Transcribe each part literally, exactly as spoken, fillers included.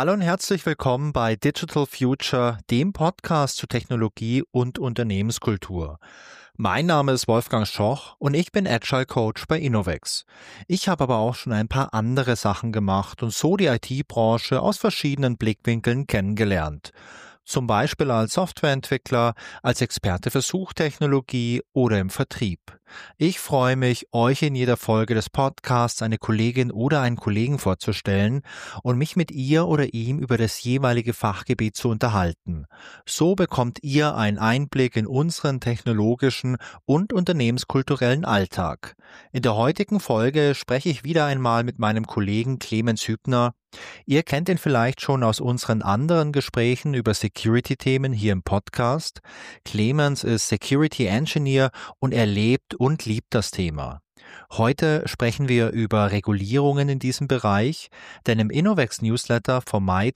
Hallo und herzlich willkommen bei Digital Future, dem Podcast zu Technologie und Unternehmenskultur. Mein Name ist Wolfgang Schoch und ich bin Agile Coach bei Innovex. Ich habe aber auch schon ein paar andere Sachen gemacht und so die I T-Branche aus verschiedenen Blickwinkeln kennengelernt. Zum Beispiel als Softwareentwickler, als Experte für Suchtechnologie oder im Vertrieb. Ich freue mich, euch in jeder Folge des Podcasts eine Kollegin oder einen Kollegen vorzustellen und mich mit ihr oder ihm über das jeweilige Fachgebiet zu unterhalten. So bekommt ihr einen Einblick in unseren technologischen und unternehmenskulturellen Alltag. In der heutigen Folge spreche ich wieder einmal mit meinem Kollegen Clemens Hübner. Ihr kennt ihn vielleicht schon aus unseren anderen Gesprächen über Security-Themen hier im Podcast. Clemens ist Security Engineer und er lebt und liebt das Thema. Heute sprechen wir über Regulierungen in diesem Bereich, denn im Innovex Newsletter vom Mai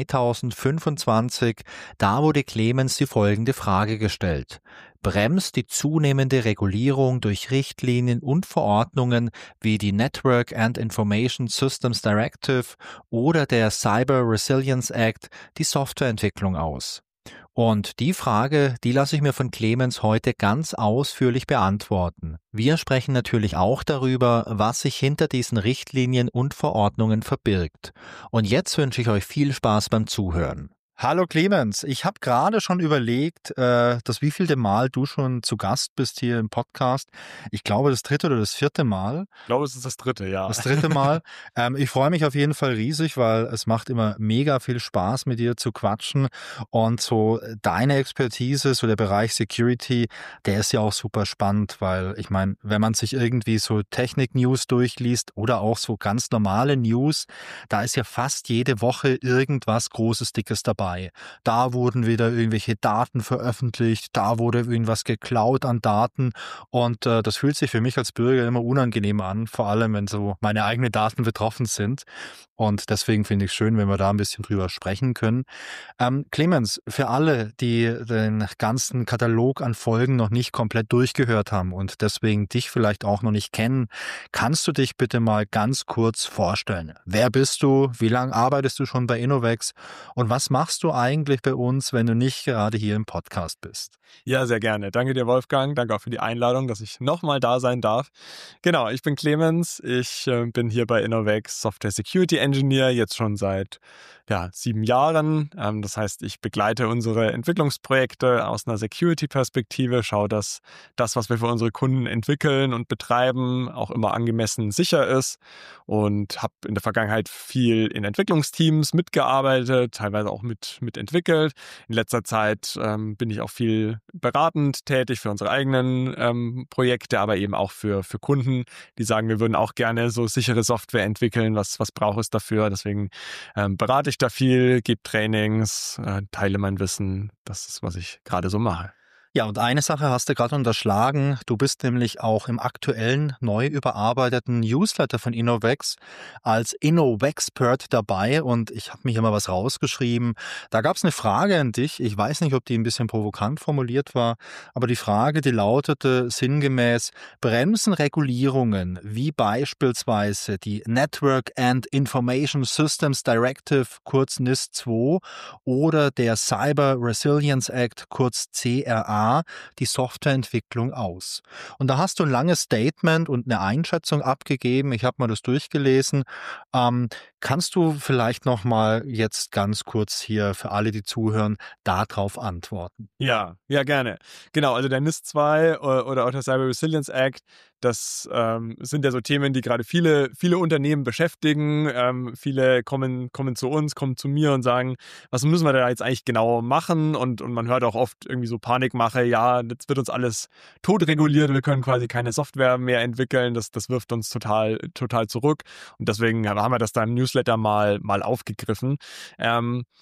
zweitausendfünfundzwanzig, da wurde Clemens die folgende Frage gestellt. Bremst die zunehmende Regulierung durch Richtlinien und Verordnungen wie die Network and Information Systems Directive oder der Cyber Resilience Act die Softwareentwicklung aus? Und die Frage, die lasse ich mir von Clemens heute ganz ausführlich beantworten. Wir sprechen natürlich auch darüber, was sich hinter diesen Richtlinien und Verordnungen verbirgt. Und jetzt wünsche ich euch viel Spaß beim Zuhören. Hallo Clemens, ich habe gerade schon überlegt, äh, das wievielte Mal du schon zu Gast bist hier im Podcast. Ich glaube das dritte oder das vierte Mal. Ich glaube, es ist das dritte, ja. Das dritte Mal. ähm, ich freue mich auf jeden Fall riesig, weil es macht immer mega viel Spaß, mit dir zu quatschen. Und so deine Expertise, so der Bereich Security, der ist ja auch super spannend, weil ich meine, wenn man sich irgendwie so Technik-News durchliest oder auch so ganz normale News, da ist ja fast jede Woche irgendwas Großes, Dickes dabei. Da wurden wieder irgendwelche Daten veröffentlicht, da wurde irgendwas geklaut an Daten und äh, das fühlt sich für mich als Bürger immer unangenehm an, vor allem wenn so meine eigenen Daten betroffen sind. Und deswegen finde ich es schön, wenn wir da ein bisschen drüber sprechen können. Ähm, Clemens, für alle, die den ganzen Katalog an Folgen noch nicht komplett durchgehört haben und deswegen dich vielleicht auch noch nicht kennen, kannst du dich bitte mal ganz kurz vorstellen? Wer bist du? Wie lange arbeitest du schon bei Innovex? Und was machst du eigentlich bei uns, wenn du nicht gerade hier im Podcast bist? Ja, sehr gerne. Danke dir, Wolfgang. Danke auch für die Einladung, dass ich nochmal da sein darf. Genau, ich bin Clemens. Ich äh, bin hier bei Innovex Software Security Engineer, jetzt schon seit ja, sieben Jahren. Ähm, das heißt, ich begleite unsere Entwicklungsprojekte aus einer Security-Perspektive, schaue, dass das, was wir für unsere Kunden entwickeln und betreiben, auch immer angemessen sicher ist und habe in der Vergangenheit viel in Entwicklungsteams mitgearbeitet, teilweise auch mit, mitentwickelt. In letzter Zeit ähm, bin ich auch viel beratend tätig für unsere eigenen ähm, Projekte, aber eben auch für, für Kunden, die sagen, wir würden auch gerne so sichere Software entwickeln. Was, was braucht es dafür? Deswegen ähm, berate ich da viel, gebe Trainings, äh, teile mein Wissen. Das ist, was ich gerade so mache. Ja, und eine Sache hast du gerade unterschlagen. Du bist nämlich auch im aktuellen, neu überarbeiteten Newsletter von Innovex als Innovexpert dabei und ich habe mir hier mal was rausgeschrieben. Da gab es eine Frage an dich. Ich weiß nicht, ob die ein bisschen provokant formuliert war, aber die Frage, die lautete sinngemäß, bremsen Regulierungen wie beispielsweise die Network and Information Systems Directive, kurz N I S zwei, oder der Cyber Resilience Act, kurz C R A, die Softwareentwicklung aus. Und da hast du ein langes Statement und eine Einschätzung abgegeben. Ich habe mal das durchgelesen. Ähm, kannst du vielleicht noch mal jetzt ganz kurz hier für alle, die zuhören, darauf antworten? Ja, ja, gerne. Genau, also der N I S zwei oder auch der Cyber Resilience Act, das ähm, sind ja so Themen, die gerade viele, viele Unternehmen beschäftigen. Ähm, viele kommen, kommen zu uns, kommen zu mir und sagen, was müssen wir da jetzt eigentlich genau machen? Und, und man hört auch oft irgendwie so Panikmache, ja, jetzt wird uns alles totreguliert, wir können quasi keine Software mehr entwickeln. Das, das wirft uns total, total zurück. Und deswegen haben wir das da im Newsletter mal, mal aufgegriffen. Ähm,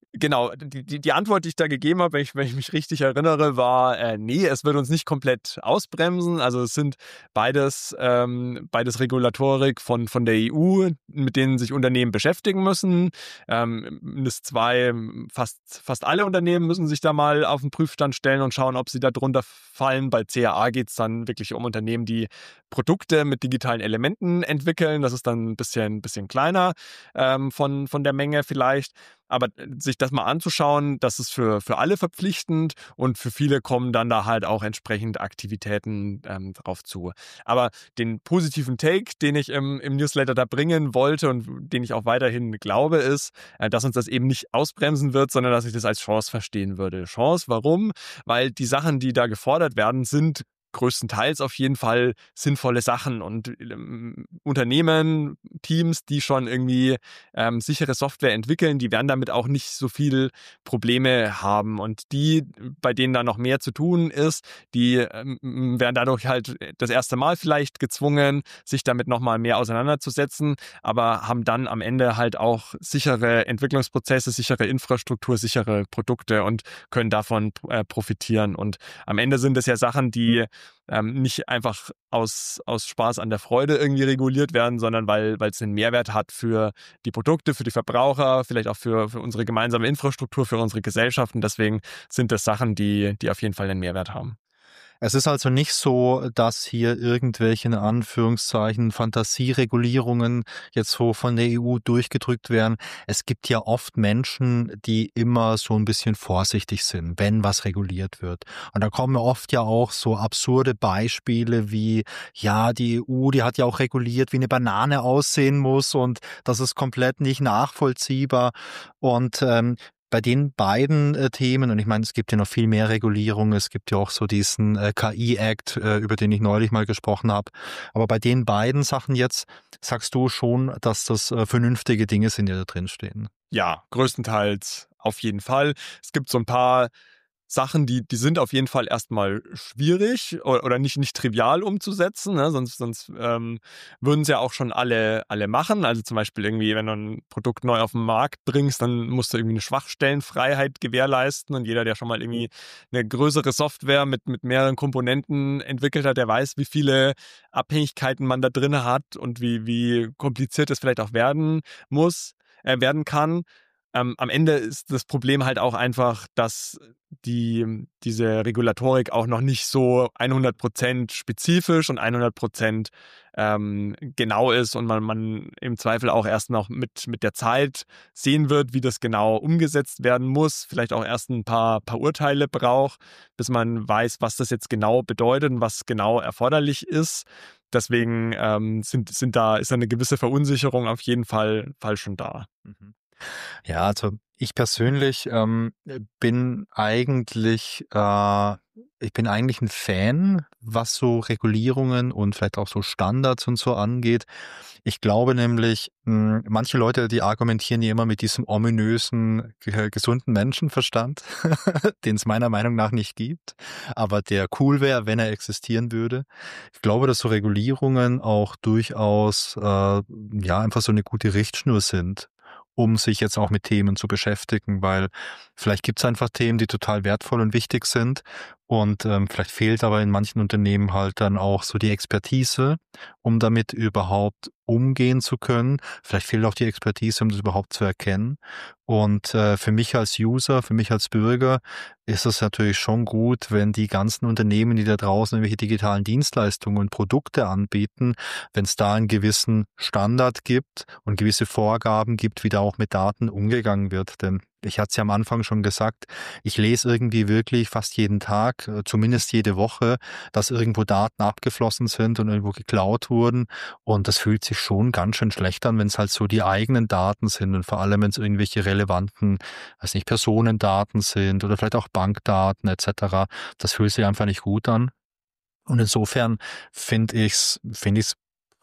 Genau, die, die, die Antwort, die ich da gegeben habe, wenn ich, wenn ich mich richtig erinnere, war, äh, nee, es wird uns nicht komplett ausbremsen. Also es sind beides, ähm, beides Regulatorik von, von der E U, mit denen sich Unternehmen beschäftigen müssen. Ähm, NIS zwei, fast, fast alle Unternehmen müssen sich da mal auf den Prüfstand stellen und schauen, ob sie da drunter fallen. Bei C A A geht es dann wirklich um Unternehmen, die Produkte mit digitalen Elementen entwickeln. Das ist dann ein bisschen, bisschen kleiner ähm, von, von der Menge vielleicht. Aber sich das mal anzuschauen, das ist für, für alle verpflichtend und für viele kommen dann da halt auch entsprechend Aktivitäten ähm, drauf zu. Aber den positiven Take, den ich im, im Newsletter da bringen wollte und den ich auch weiterhin glaube, ist, äh, dass uns das eben nicht ausbremsen wird, sondern dass ich das als Chance verstehen würde. Chance, warum? Weil die Sachen, die da gefordert werden, sind größtenteils auf jeden Fall sinnvolle Sachen und ähm, Unternehmen, Teams, die schon irgendwie ähm, sichere Software entwickeln, die werden damit auch nicht so viel Probleme haben und die, bei denen da noch mehr zu tun ist, die ähm, werden dadurch halt das erste Mal vielleicht gezwungen, sich damit nochmal mehr auseinanderzusetzen, aber haben dann am Ende halt auch sichere Entwicklungsprozesse, sichere Infrastruktur, sichere Produkte und können davon äh, profitieren und am Ende sind es ja Sachen, die Ähm, nicht einfach aus, aus Spaß an der Freude irgendwie reguliert werden, sondern weil weil es einen Mehrwert hat für die Produkte, für die Verbraucher, vielleicht auch für, für unsere gemeinsame Infrastruktur, für unsere Gesellschaften. Deswegen sind das Sachen, die, die auf jeden Fall einen Mehrwert haben. Es ist also nicht so, dass hier irgendwelche in Anführungszeichen Fantasieregulierungen jetzt so von der E U durchgedrückt werden. Es gibt ja oft Menschen, die immer so ein bisschen vorsichtig sind, wenn was reguliert wird. Und da kommen oft ja auch so absurde Beispiele wie, ja, die E U, die hat ja auch reguliert, wie eine Banane aussehen muss und das ist komplett nicht nachvollziehbar. Und ähm, bei den beiden äh, Themen, und ich meine, es gibt ja noch viel mehr Regulierung, es gibt ja auch so diesen äh, K I-Act, äh, über den ich neulich mal gesprochen habe, aber bei den beiden Sachen jetzt sagst du schon, dass das äh, vernünftige Dinge sind, die da drin stehen. Ja, größtenteils auf jeden Fall. Es gibt so ein paar Sachen, die, die sind auf jeden Fall erstmal schwierig oder, oder nicht, nicht trivial umzusetzen, ne? Sonst, sonst ähm, würden es ja auch schon alle, alle machen. Also zum Beispiel irgendwie, wenn du ein Produkt neu auf den Markt bringst, dann musst du irgendwie eine Schwachstellenfreiheit gewährleisten und jeder, der schon mal irgendwie eine größere Software mit, mit mehreren Komponenten entwickelt hat, der weiß, wie viele Abhängigkeiten man da drin hat und wie, wie kompliziert es vielleicht auch werden muss, äh, werden kann. Ähm, am Ende ist das Problem halt auch einfach, dass die, diese Regulatorik auch noch nicht so hundert Prozent spezifisch und hundert Prozent ähm, genau ist und man, man im Zweifel auch erst noch mit, mit der Zeit sehen wird, wie das genau umgesetzt werden muss, vielleicht auch erst ein paar, paar Urteile braucht, bis man weiß, was das jetzt genau bedeutet und was genau erforderlich ist. Deswegen ähm, sind, sind da, ist eine gewisse Verunsicherung auf jeden Fall, Fall schon da. Mhm. Ja, also ich persönlich ähm, bin eigentlich, äh, ich bin eigentlich ein Fan, was so Regulierungen und vielleicht auch so Standards und so angeht. Ich glaube nämlich, mh, manche Leute, die argumentieren ja immer mit diesem ominösen, ge- gesunden Menschenverstand, den es meiner Meinung nach nicht gibt, aber der cool wäre, wenn er existieren würde. Ich glaube, dass so Regulierungen auch durchaus, äh, ja, einfach so eine gute Richtschnur sind, um sich jetzt auch mit Themen zu beschäftigen, weil vielleicht gibt es einfach Themen, die total wertvoll und wichtig sind und ähm, vielleicht fehlt aber in manchen Unternehmen halt dann auch so die Expertise, um damit überhaupt umgehen zu können. Vielleicht fehlt auch die Expertise, um das überhaupt zu erkennen. Und äh, für mich als User, für mich als Bürger ist es natürlich schon gut, wenn die ganzen Unternehmen, die da draußen irgendwelche digitalen Dienstleistungen und Produkte anbieten, wenn es da einen gewissen Standard gibt und gewisse Vorgaben gibt, wie da auch mit Daten umgegangen wird. Denn ich hatte es ja am Anfang schon gesagt, ich lese irgendwie wirklich fast jeden Tag, äh, zumindest jede Woche, dass irgendwo Daten abgeflossen sind und irgendwo geklaut wurden. Und das fühlt sich schon ganz schön schlecht an, wenn es halt so die eigenen Daten sind und vor allem, wenn es irgendwelche relevanten, weiß nicht, Personendaten sind oder vielleicht auch Bankdaten et cetera. Das fühlt sich einfach nicht gut an. Und insofern finde ich's, finde ich's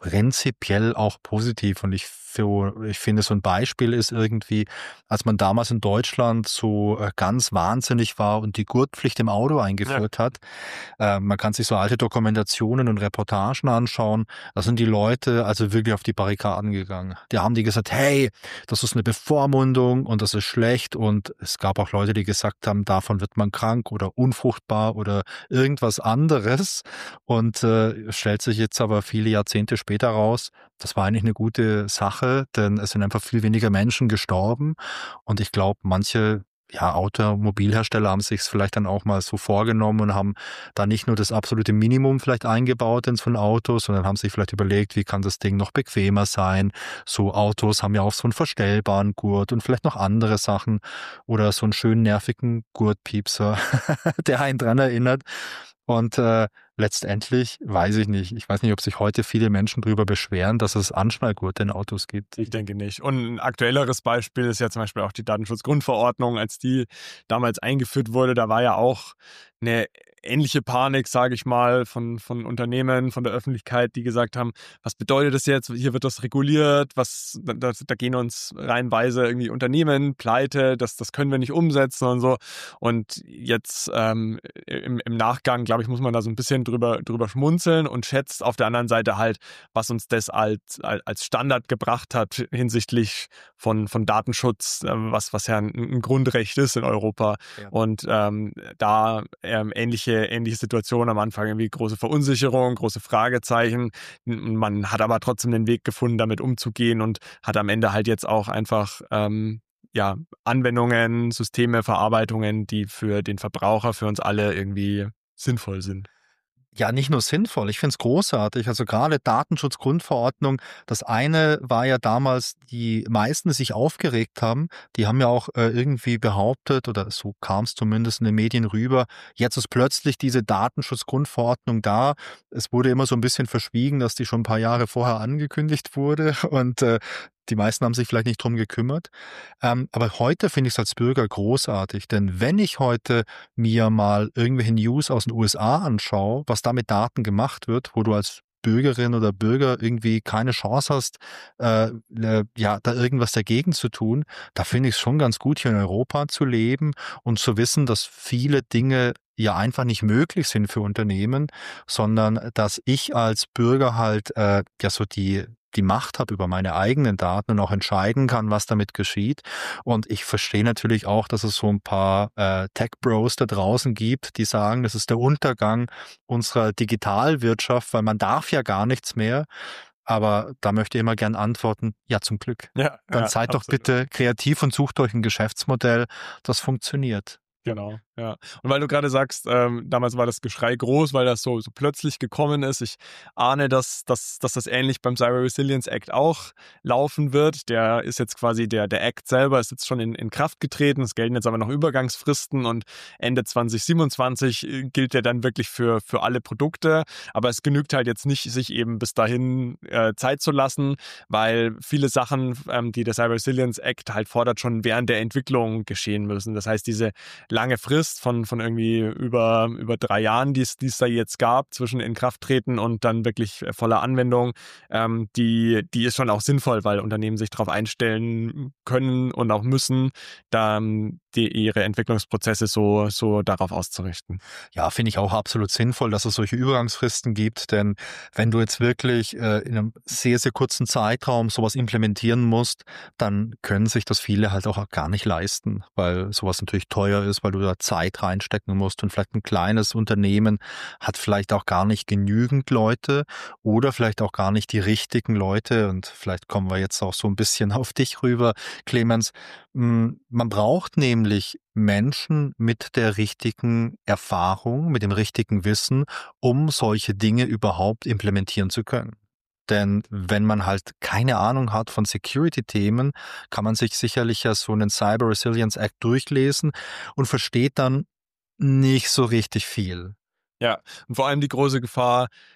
prinzipiell auch positiv. Und ich, für, ich finde, so ein Beispiel ist irgendwie, als man damals in Deutschland so äh, ganz wahnsinnig war und die Gurtpflicht im Auto eingeführt ja. hat. Äh, man kann sich so alte Dokumentationen und Reportagen anschauen. Da sind die Leute also wirklich auf die Barrikaden gegangen. Die haben die gesagt, hey, das ist eine Bevormundung und das ist schlecht. Und es gab auch Leute, die gesagt haben, davon wird man krank oder unfruchtbar oder irgendwas anderes. Und äh, stellt sich jetzt aber viele Jahrzehnte später raus, das war eigentlich eine gute Sache, denn es sind einfach viel weniger Menschen gestorben. Und ich glaube, manche ja, Automobilhersteller haben sich es vielleicht dann auch mal so vorgenommen und haben da nicht nur das absolute Minimum vielleicht eingebaut in so ein Auto, sondern haben sich vielleicht überlegt, wie kann das Ding noch bequemer sein. So Autos haben ja auch so einen verstellbaren Gurt und vielleicht noch andere Sachen oder so einen schönen nervigen Gurtpiepser, der einen dran erinnert. Und äh, letztendlich weiß ich nicht. Ich weiß nicht, ob sich heute viele Menschen darüber beschweren, dass es Anschnallgurte in Autos gibt. Ich denke nicht. Und ein aktuelleres Beispiel ist ja zum Beispiel auch die Datenschutzgrundverordnung. Als die damals eingeführt wurde, da war ja auch eine ähnliche Panik, sage ich mal, von, von Unternehmen, von der Öffentlichkeit, die gesagt haben, was bedeutet das jetzt? Hier wird das reguliert, was, da, da gehen uns reihenweise irgendwie Unternehmen pleite, das, das können wir nicht umsetzen und so. Und jetzt ähm, im, im Nachgang, glaube ich, muss man da so ein bisschen drüber, drüber schmunzeln und schätzt auf der anderen Seite halt, was uns das als, als Standard gebracht hat hinsichtlich von, von Datenschutz, was, was ja ein, ein Grundrecht ist in Europa. Ja. Und ähm, da ähm, ähnliche ähnliche Situation am Anfang, irgendwie große Verunsicherung, große Fragezeichen. Man hat aber trotzdem den Weg gefunden, damit umzugehen und hat am Ende halt jetzt auch einfach ähm, ja, Anwendungen, Systeme, Verarbeitungen, die für den Verbraucher, für uns alle irgendwie sinnvoll sind. Ja, nicht nur sinnvoll, ich finde es großartig. Also gerade Datenschutzgrundverordnung, das eine war ja damals, die meisten, die sich aufgeregt haben, die haben ja auch äh, irgendwie behauptet, oder so kam es zumindest in den Medien rüber, jetzt ist plötzlich diese Datenschutzgrundverordnung da. Es wurde immer so ein bisschen verschwiegen, dass die schon ein paar Jahre vorher angekündigt wurde und äh, die meisten haben sich vielleicht nicht drum gekümmert. Ähm, aber heute finde ich es als Bürger großartig, denn wenn ich heute mir mal irgendwelche News aus den U S A anschaue, was da mit Daten gemacht wird, wo du als Bürgerin oder Bürger irgendwie keine Chance hast, äh, äh, ja, da irgendwas dagegen zu tun, da finde ich es schon ganz gut, hier in Europa zu leben und zu wissen, dass viele Dinge ja einfach nicht möglich sind für Unternehmen, sondern dass ich als Bürger halt äh, ja so die die Macht habe über meine eigenen Daten und auch entscheiden kann, was damit geschieht. Und ich verstehe natürlich auch, dass es so ein paar äh, Tech-Bros da draußen gibt, die sagen, das ist der Untergang unserer Digitalwirtschaft, weil man darf ja gar nichts mehr. Aber da möchte ich immer gern antworten, ja, zum Glück. Ja, Dann ja, seid absolut. doch bitte kreativ und sucht euch ein Geschäftsmodell, das funktioniert. Genau, ja. Und weil du gerade sagst, ähm, damals war das Geschrei groß, weil das so, so plötzlich gekommen ist. Ich ahne, dass, dass, dass das ähnlich beim Cyber Resilience Act auch laufen wird. Der ist jetzt quasi, der, der Act selber ist jetzt schon in, in Kraft getreten. Es gelten jetzt aber noch Übergangsfristen und Ende zwanzig siebenundzwanzig gilt der dann wirklich für, für alle Produkte. Aber es genügt halt jetzt nicht, sich eben bis dahin äh, Zeit zu lassen, weil viele Sachen, ähm, die der Cyber Resilience Act halt fordert, schon während der Entwicklung geschehen müssen. Das heißt, diese lange Frist von, von irgendwie über, über drei Jahren, die es da jetzt gab, zwischen Inkrafttreten und dann wirklich voller Anwendung, ähm, die, die ist schon auch sinnvoll, weil Unternehmen sich darauf einstellen können und auch müssen, da die, ihre Entwicklungsprozesse so, so darauf auszurichten. Ja, finde ich auch absolut sinnvoll, dass es solche Übergangsfristen gibt, denn wenn du jetzt wirklich äh, in einem sehr, sehr kurzen Zeitraum sowas implementieren musst, dann können sich das viele halt auch gar nicht leisten, weil sowas natürlich teuer ist, weil du da Zeit reinstecken musst und vielleicht ein kleines Unternehmen hat vielleicht auch gar nicht genügend Leute oder vielleicht auch gar nicht die richtigen Leute und vielleicht kommen wir jetzt auch so ein bisschen auf dich rüber, Clemens. Man braucht nämlich Menschen mit der richtigen Erfahrung, mit dem richtigen Wissen, um solche Dinge überhaupt implementieren zu können. Denn wenn man halt keine Ahnung hat von Security-Themen, kann man sich sicherlich ja so einen Cyber Resilience Act durchlesen und versteht dann nicht so richtig viel. Ja, und vor allem die große Gefahr,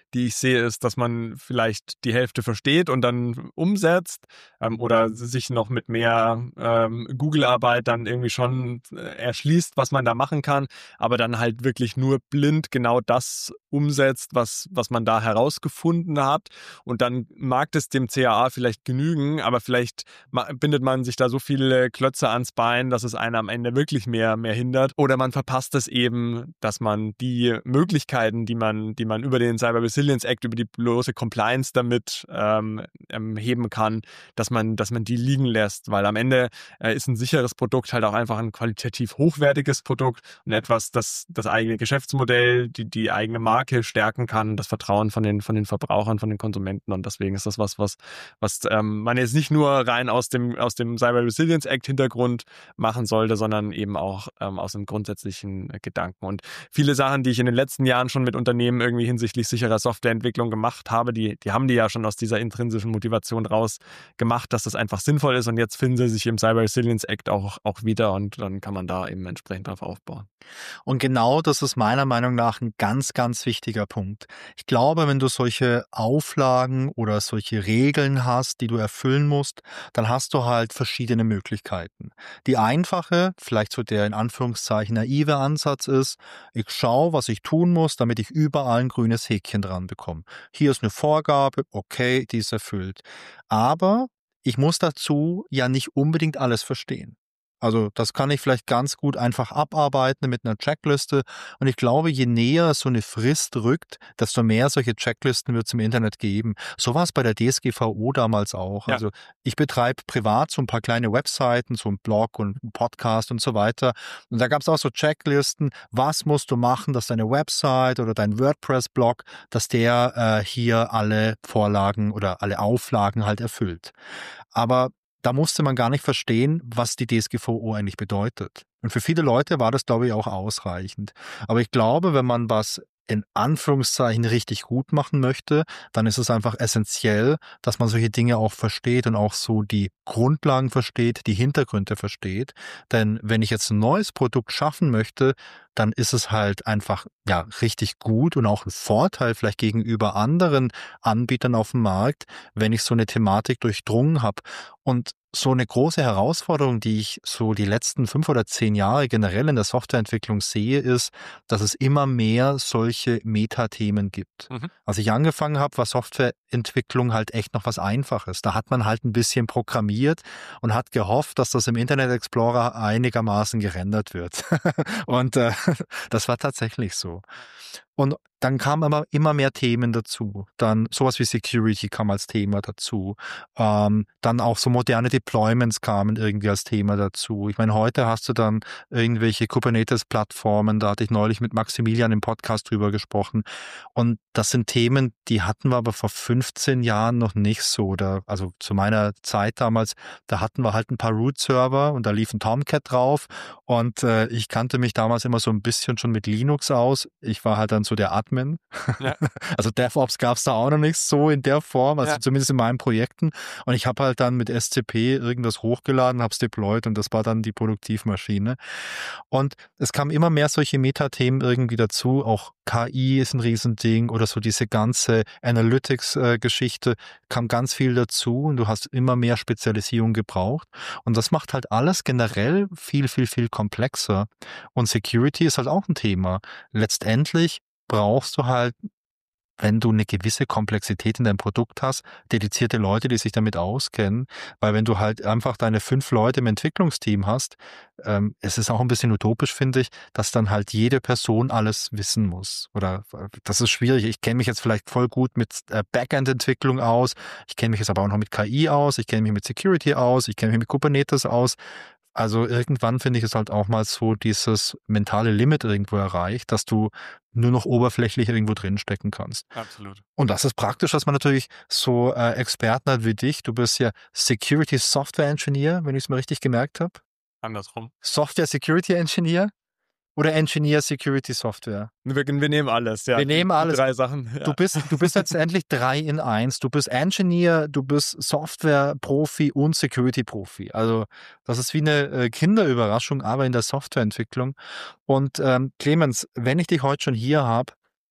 die ich sehe, ist, dass man vielleicht die Hälfte versteht und dann umsetzt ähm, oder sich noch mit mehr ähm, Google-Arbeit dann irgendwie schon äh, erschließt, was man da machen kann, aber dann halt wirklich nur blind genau das umsetzt, was, was man da herausgefunden hat. Und dann mag es dem C A A vielleicht genügen, aber vielleicht bindet man sich da so viele Klötze ans Bein, dass es einen am Ende wirklich mehr, mehr hindert. Oder man verpasst es eben, dass man die Möglichkeiten, die man, die man über den Cyber Resilience Act, über die bloße Compliance damit ähm, ähm, heben kann, dass man, dass man die liegen lässt. Weil am Ende äh, ist ein sicheres Produkt halt auch einfach ein qualitativ hochwertiges Produkt und etwas, das das eigene Geschäftsmodell, die, die eigene Marke stärken kann, das Vertrauen von den, von den Verbrauchern, von den Konsumenten. Und deswegen ist das was, was, was ähm, man jetzt nicht nur rein aus dem, aus dem Cyber Resilience Act Hintergrund machen sollte, sondern eben auch ähm, aus einem grundsätzlichen äh, Gedanken. Und viele Sachen, die ich in den letzten Jahren schon mit Unternehmen irgendwie hinsichtlich sicherer Softwareentwicklung gemacht habe, die, die haben die ja schon aus dieser intrinsischen Motivation raus gemacht, dass das einfach sinnvoll ist. Und jetzt finden sie sich im Cyber Resilience Act auch, auch wieder und dann kann man da eben entsprechend drauf aufbauen. Und genau das ist meiner Meinung nach ein ganz, ganz wichtiger Punkt. Ich glaube, wenn du solche Auflagen oder solche Regeln hast, die du erfüllen musst, dann hast du halt verschiedene Möglichkeiten. Die einfache, vielleicht so der in Anführungszeichen naive Ansatz ist, ich schaue, was ich tun muss, damit ich überall ein grünes Häkchen dran bekomme. Hier ist eine Vorgabe, okay, die ist erfüllt. Aber ich muss dazu ja nicht unbedingt alles verstehen. Also das kann ich vielleicht ganz gut einfach abarbeiten mit einer Checkliste. Und ich glaube, je näher so eine Frist rückt, desto mehr solche Checklisten wird es im Internet geben. So war es bei der D S G V O damals auch. Ja. Also ich betreibe privat so ein paar kleine Webseiten, so ein Blog und ein Podcast und so weiter. Und da gab es auch so Checklisten, was musst du machen, dass deine Website oder dein WordPress-Blog, dass der äh, hier alle Vorlagen oder alle Auflagen halt erfüllt. Aber da musste man gar nicht verstehen, was die D S G V O eigentlich bedeutet. Und für viele Leute war das, glaube ich, auch ausreichend. Aber ich glaube, wenn man was in Anführungszeichen richtig gut machen möchte, dann ist es einfach essentiell, dass man solche Dinge auch versteht und auch so die Grundlagen versteht, die Hintergründe versteht. Denn wenn ich jetzt ein neues Produkt schaffen möchte, dann ist es halt einfach ja richtig gut und auch ein Vorteil vielleicht gegenüber anderen Anbietern auf dem Markt, wenn ich so eine Thematik durchdrungen habe. Und so eine große Herausforderung, die ich so die letzten fünf oder zehn Jahre generell in der Softwareentwicklung sehe, ist, dass es immer mehr solche Metathemen gibt. Mhm. Als ich angefangen habe, war Softwareentwicklung halt echt noch was Einfaches. Da hat man halt ein bisschen programmiert und hat gehofft, dass das im Internet Explorer einigermaßen gerendert wird. Und äh, das war tatsächlich so. Und dann kamen aber immer mehr Themen dazu. Dann sowas wie Security kam als Thema dazu. Ähm, dann auch so moderne Deployments kamen irgendwie als Thema dazu. Ich meine, heute hast du dann irgendwelche Kubernetes-Plattformen. Da hatte ich neulich mit Maximilian im Podcast drüber gesprochen. Und das sind Themen, die hatten wir aber vor fünfzehn Jahren noch nicht so. Oder, also zu meiner Zeit damals, da hatten wir halt ein paar Root-Server und da lief ein Tomcat drauf. Und äh, ich kannte mich damals immer so ein bisschen schon mit Linux aus. Ich war halt dann so der Admin. Ja. Also DevOps gab es da auch noch nicht so in der Form, also ja. Zumindest in meinen Projekten. Und ich habe halt dann mit S C P irgendwas hochgeladen, habe es deployed und das war dann die Produktivmaschine. Und es kamen immer mehr solche Metathemen irgendwie dazu. Auch K I ist ein Riesending oder so diese ganze Analytics-Geschichte kam ganz viel dazu und du hast immer mehr Spezialisierung gebraucht. Und das macht halt alles generell viel, viel, viel komplexer. Und Security ist halt auch ein Thema. Letztendlich brauchst du halt, wenn du eine gewisse Komplexität in deinem Produkt hast, dedizierte Leute, die sich damit auskennen, weil wenn du halt einfach deine fünf Leute im Entwicklungsteam hast, ähm, es ist auch ein bisschen utopisch, finde ich, dass dann halt jede Person alles wissen muss. Oder das ist schwierig. Ich kenne mich jetzt vielleicht voll gut mit äh, Backend-Entwicklung aus, ich kenne mich jetzt aber auch noch mit K I aus, ich kenne mich mit Security aus, ich kenne mich mit Kubernetes aus. Also irgendwann finde ich es halt auch mal so dieses mentale Limit irgendwo erreicht, dass du nur noch oberflächlich irgendwo drinstecken kannst. Absolut. Und das ist praktisch, dass man natürlich so äh, Experten hat wie dich. Du bist ja Security Software Engineer, wenn ich es mal richtig gemerkt habe. Andersrum. Software Security Engineer oder Engineer Security Software? Wir, wir nehmen alles, ja. Wir nehmen alles. Die drei Sachen. Ja. Du bist, du bist letztendlich drei in eins. Du bist Engineer, du bist Software-Profi und Security-Profi. Also das ist wie eine äh, Kinderüberraschung, aber in der Softwareentwicklung. Und ähm, Clemens, wenn ich dich heute schon hier habe,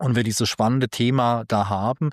und wir dieses spannende Thema da haben,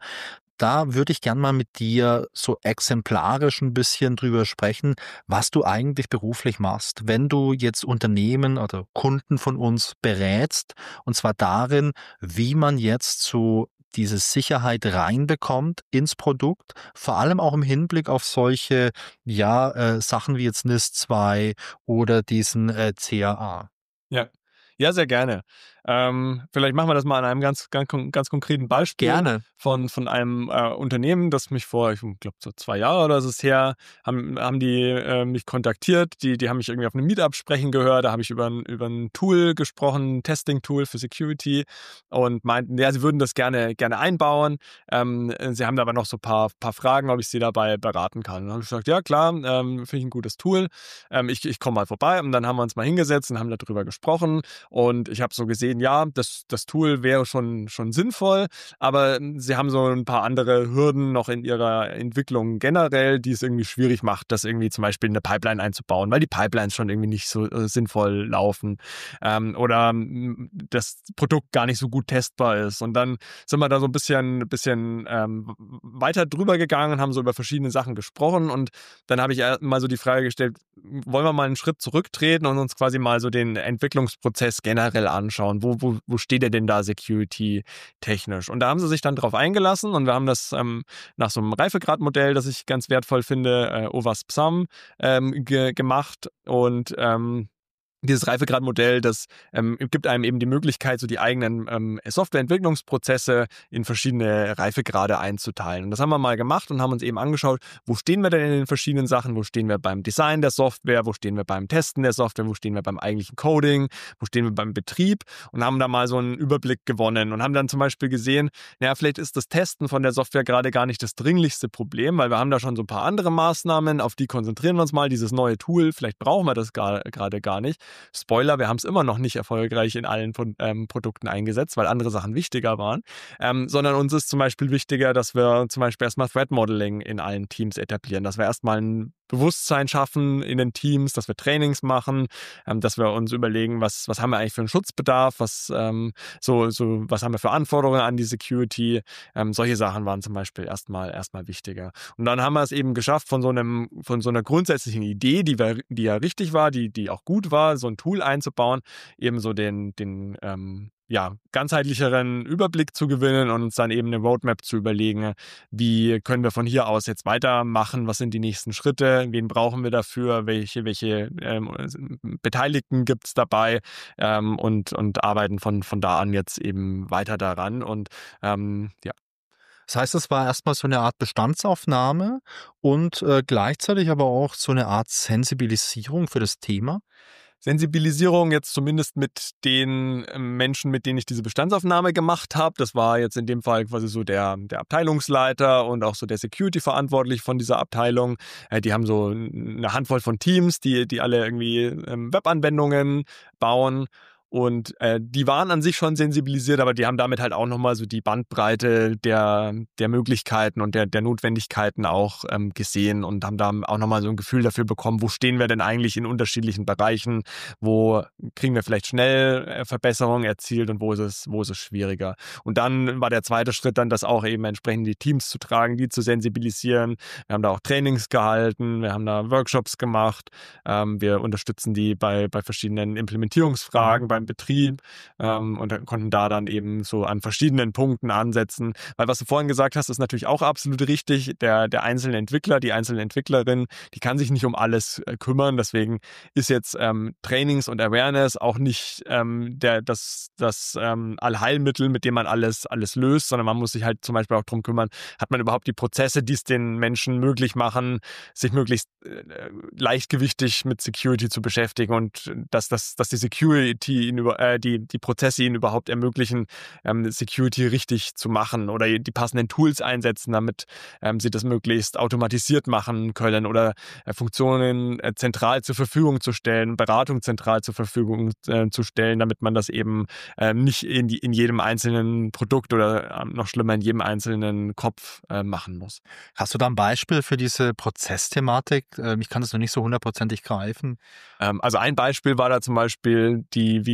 da würde ich gern mal mit dir so exemplarisch ein bisschen drüber sprechen, was du eigentlich beruflich machst, wenn du jetzt Unternehmen oder Kunden von uns berätst, und zwar darin, wie man jetzt so diese Sicherheit reinbekommt ins Produkt, vor allem auch im Hinblick auf solche, ja, äh, Sachen wie jetzt NIS zwei oder diesen äh, C A A. Ja. Ja, sehr gerne. Ähm, vielleicht machen wir das mal an einem ganz, ganz, kon- ganz konkreten Beispiel Gerne. von, von einem äh, Unternehmen, das mich vor, ich glaube, so zwei Jahre oder so ist es her, haben, haben die äh, mich kontaktiert. Die, die haben mich irgendwie auf einem Meetup sprechen gehört. Da habe ich über ein, über ein Tool gesprochen, ein Testing-Tool für Security, und meinten, ja, sie würden das gerne, gerne einbauen. Ähm, sie haben da aber noch so ein paar, paar Fragen, ob ich sie dabei beraten kann. Dann habe ich gesagt, ja klar, ähm, finde ich ein gutes Tool. Ähm, ich ich komme mal vorbei, und dann haben wir uns mal hingesetzt und haben darüber gesprochen. Und ich habe so gesehen, ja, das, das Tool wäre schon, schon sinnvoll, aber sie haben so ein paar andere Hürden noch in ihrer Entwicklung generell, die es irgendwie schwierig macht, das irgendwie zum Beispiel in eine Pipeline einzubauen, weil die Pipelines schon irgendwie nicht so äh, sinnvoll laufen, ähm, oder m, das Produkt gar nicht so gut testbar ist. Und dann sind wir da so ein bisschen, bisschen ähm, weiter drüber gegangen und haben so über verschiedene Sachen gesprochen. Und dann habe ich mal so die Frage gestellt, wollen wir mal einen Schritt zurücktreten und uns quasi mal so den Entwicklungsprozess generell anschauen. Wo, wo, wo steht er denn da security-technisch? Und da haben sie sich dann drauf eingelassen, und wir haben das ähm, nach so einem Reifegradmodell, das ich ganz wertvoll finde, äh, O W A S P S A M, ähm, ge- gemacht. Und ähm, dieses Reifegradmodell, das ähm, gibt einem eben die Möglichkeit, so die eigenen ähm, Softwareentwicklungsprozesse in verschiedene Reifegrade einzuteilen. Und das haben wir mal gemacht und haben uns eben angeschaut, wo stehen wir denn in den verschiedenen Sachen, wo stehen wir beim Design der Software, wo stehen wir beim Testen der Software, wo stehen wir beim eigentlichen Coding, wo stehen wir beim Betrieb, und haben da mal so einen Überblick gewonnen und haben dann zum Beispiel gesehen, naja, vielleicht ist das Testen von der Software gerade gar nicht das dringlichste Problem, weil wir haben da schon so ein paar andere Maßnahmen, auf die konzentrieren wir uns mal, dieses neue Tool, vielleicht brauchen wir das gar, gerade gar nicht. Spoiler, wir haben es immer noch nicht erfolgreich in allen ähm, Produkten eingesetzt, weil andere Sachen wichtiger waren, ähm, sondern uns ist zum Beispiel wichtiger, dass wir zum Beispiel erstmal Threat Modeling in allen Teams etablieren, dass wir erstmal ein Bewusstsein schaffen in den Teams, dass wir Trainings machen, ähm, dass wir uns überlegen, was, was haben wir eigentlich für einen Schutzbedarf, was, ähm, so, so, was haben wir für Anforderungen an die Security. Ähm, solche Sachen waren zum Beispiel erstmal, erstmal wichtiger. Und dann haben wir es eben geschafft, von so einem, von so einer grundsätzlichen Idee, die, wir, die ja richtig war, die, die auch gut war, so ein Tool einzubauen, eben so den, den ähm, ja, ganzheitlicheren Überblick zu gewinnen und uns dann eben eine Roadmap zu überlegen, wie können wir von hier aus jetzt weitermachen, was sind die nächsten Schritte, wen brauchen wir dafür, welche, welche ähm, Beteiligten gibt es dabei, ähm, und, und arbeiten von, von da an jetzt eben weiter daran. Und ähm, ja. Das heißt, es war erstmal so eine Art Bestandsaufnahme und äh, gleichzeitig aber auch so eine Art Sensibilisierung für das Thema. Sensibilisierung jetzt zumindest mit den Menschen, mit denen ich diese Bestandsaufnahme gemacht habe. Das war jetzt in dem Fall quasi so der, der Abteilungsleiter und auch so der Security-Verantwortlich von dieser Abteilung. Äh, die haben so eine Handvoll von Teams, die, die alle irgendwie ähm, Webanwendungen bauen. Und äh, die waren an sich schon sensibilisiert, aber die haben damit halt auch nochmal so die Bandbreite der, der Möglichkeiten und der, der Notwendigkeiten auch ähm, gesehen und haben da auch nochmal so ein Gefühl dafür bekommen, wo stehen wir denn eigentlich in unterschiedlichen Bereichen, wo kriegen wir vielleicht schnell äh, Verbesserungen erzielt und wo ist es, wo ist es schwieriger. Und dann war der zweite Schritt dann, das auch eben entsprechend die Teams zu tragen, die zu sensibilisieren. Wir haben da auch Trainings gehalten, wir haben da Workshops gemacht, ähm, wir unterstützen die bei, bei verschiedenen Implementierungsfragen, bei Betrieb, ähm, und konnten da dann eben so an verschiedenen Punkten ansetzen. Weil was du vorhin gesagt hast, ist natürlich auch absolut richtig. Der, der einzelne Entwickler, die einzelne Entwicklerin, die kann sich nicht um alles äh, kümmern. Deswegen ist jetzt ähm, Trainings und Awareness auch nicht ähm, der, das, das ähm, Allheilmittel, mit dem man alles, alles löst, sondern man muss sich halt zum Beispiel auch darum kümmern, hat man überhaupt die Prozesse, die es den Menschen möglich machen, sich möglichst äh, leichtgewichtig mit Security zu beschäftigen und dass, dass, dass die Security ihnen über, äh, die, die Prozesse ihnen überhaupt ermöglichen, ähm, Security richtig zu machen oder die passenden Tools einsetzen, damit ähm, sie das möglichst automatisiert machen können oder äh, Funktionen äh, zentral zur Verfügung zu stellen, Beratung zentral zur Verfügung äh, zu stellen, damit man das eben äh, nicht in, die, in jedem einzelnen Produkt oder äh, noch schlimmer in jedem einzelnen Kopf äh, machen muss. Hast du da ein Beispiel für diese Prozessthematik? Ich kann das noch nicht so hundertprozentig greifen. Ähm, also ein Beispiel war da zum Beispiel die, wie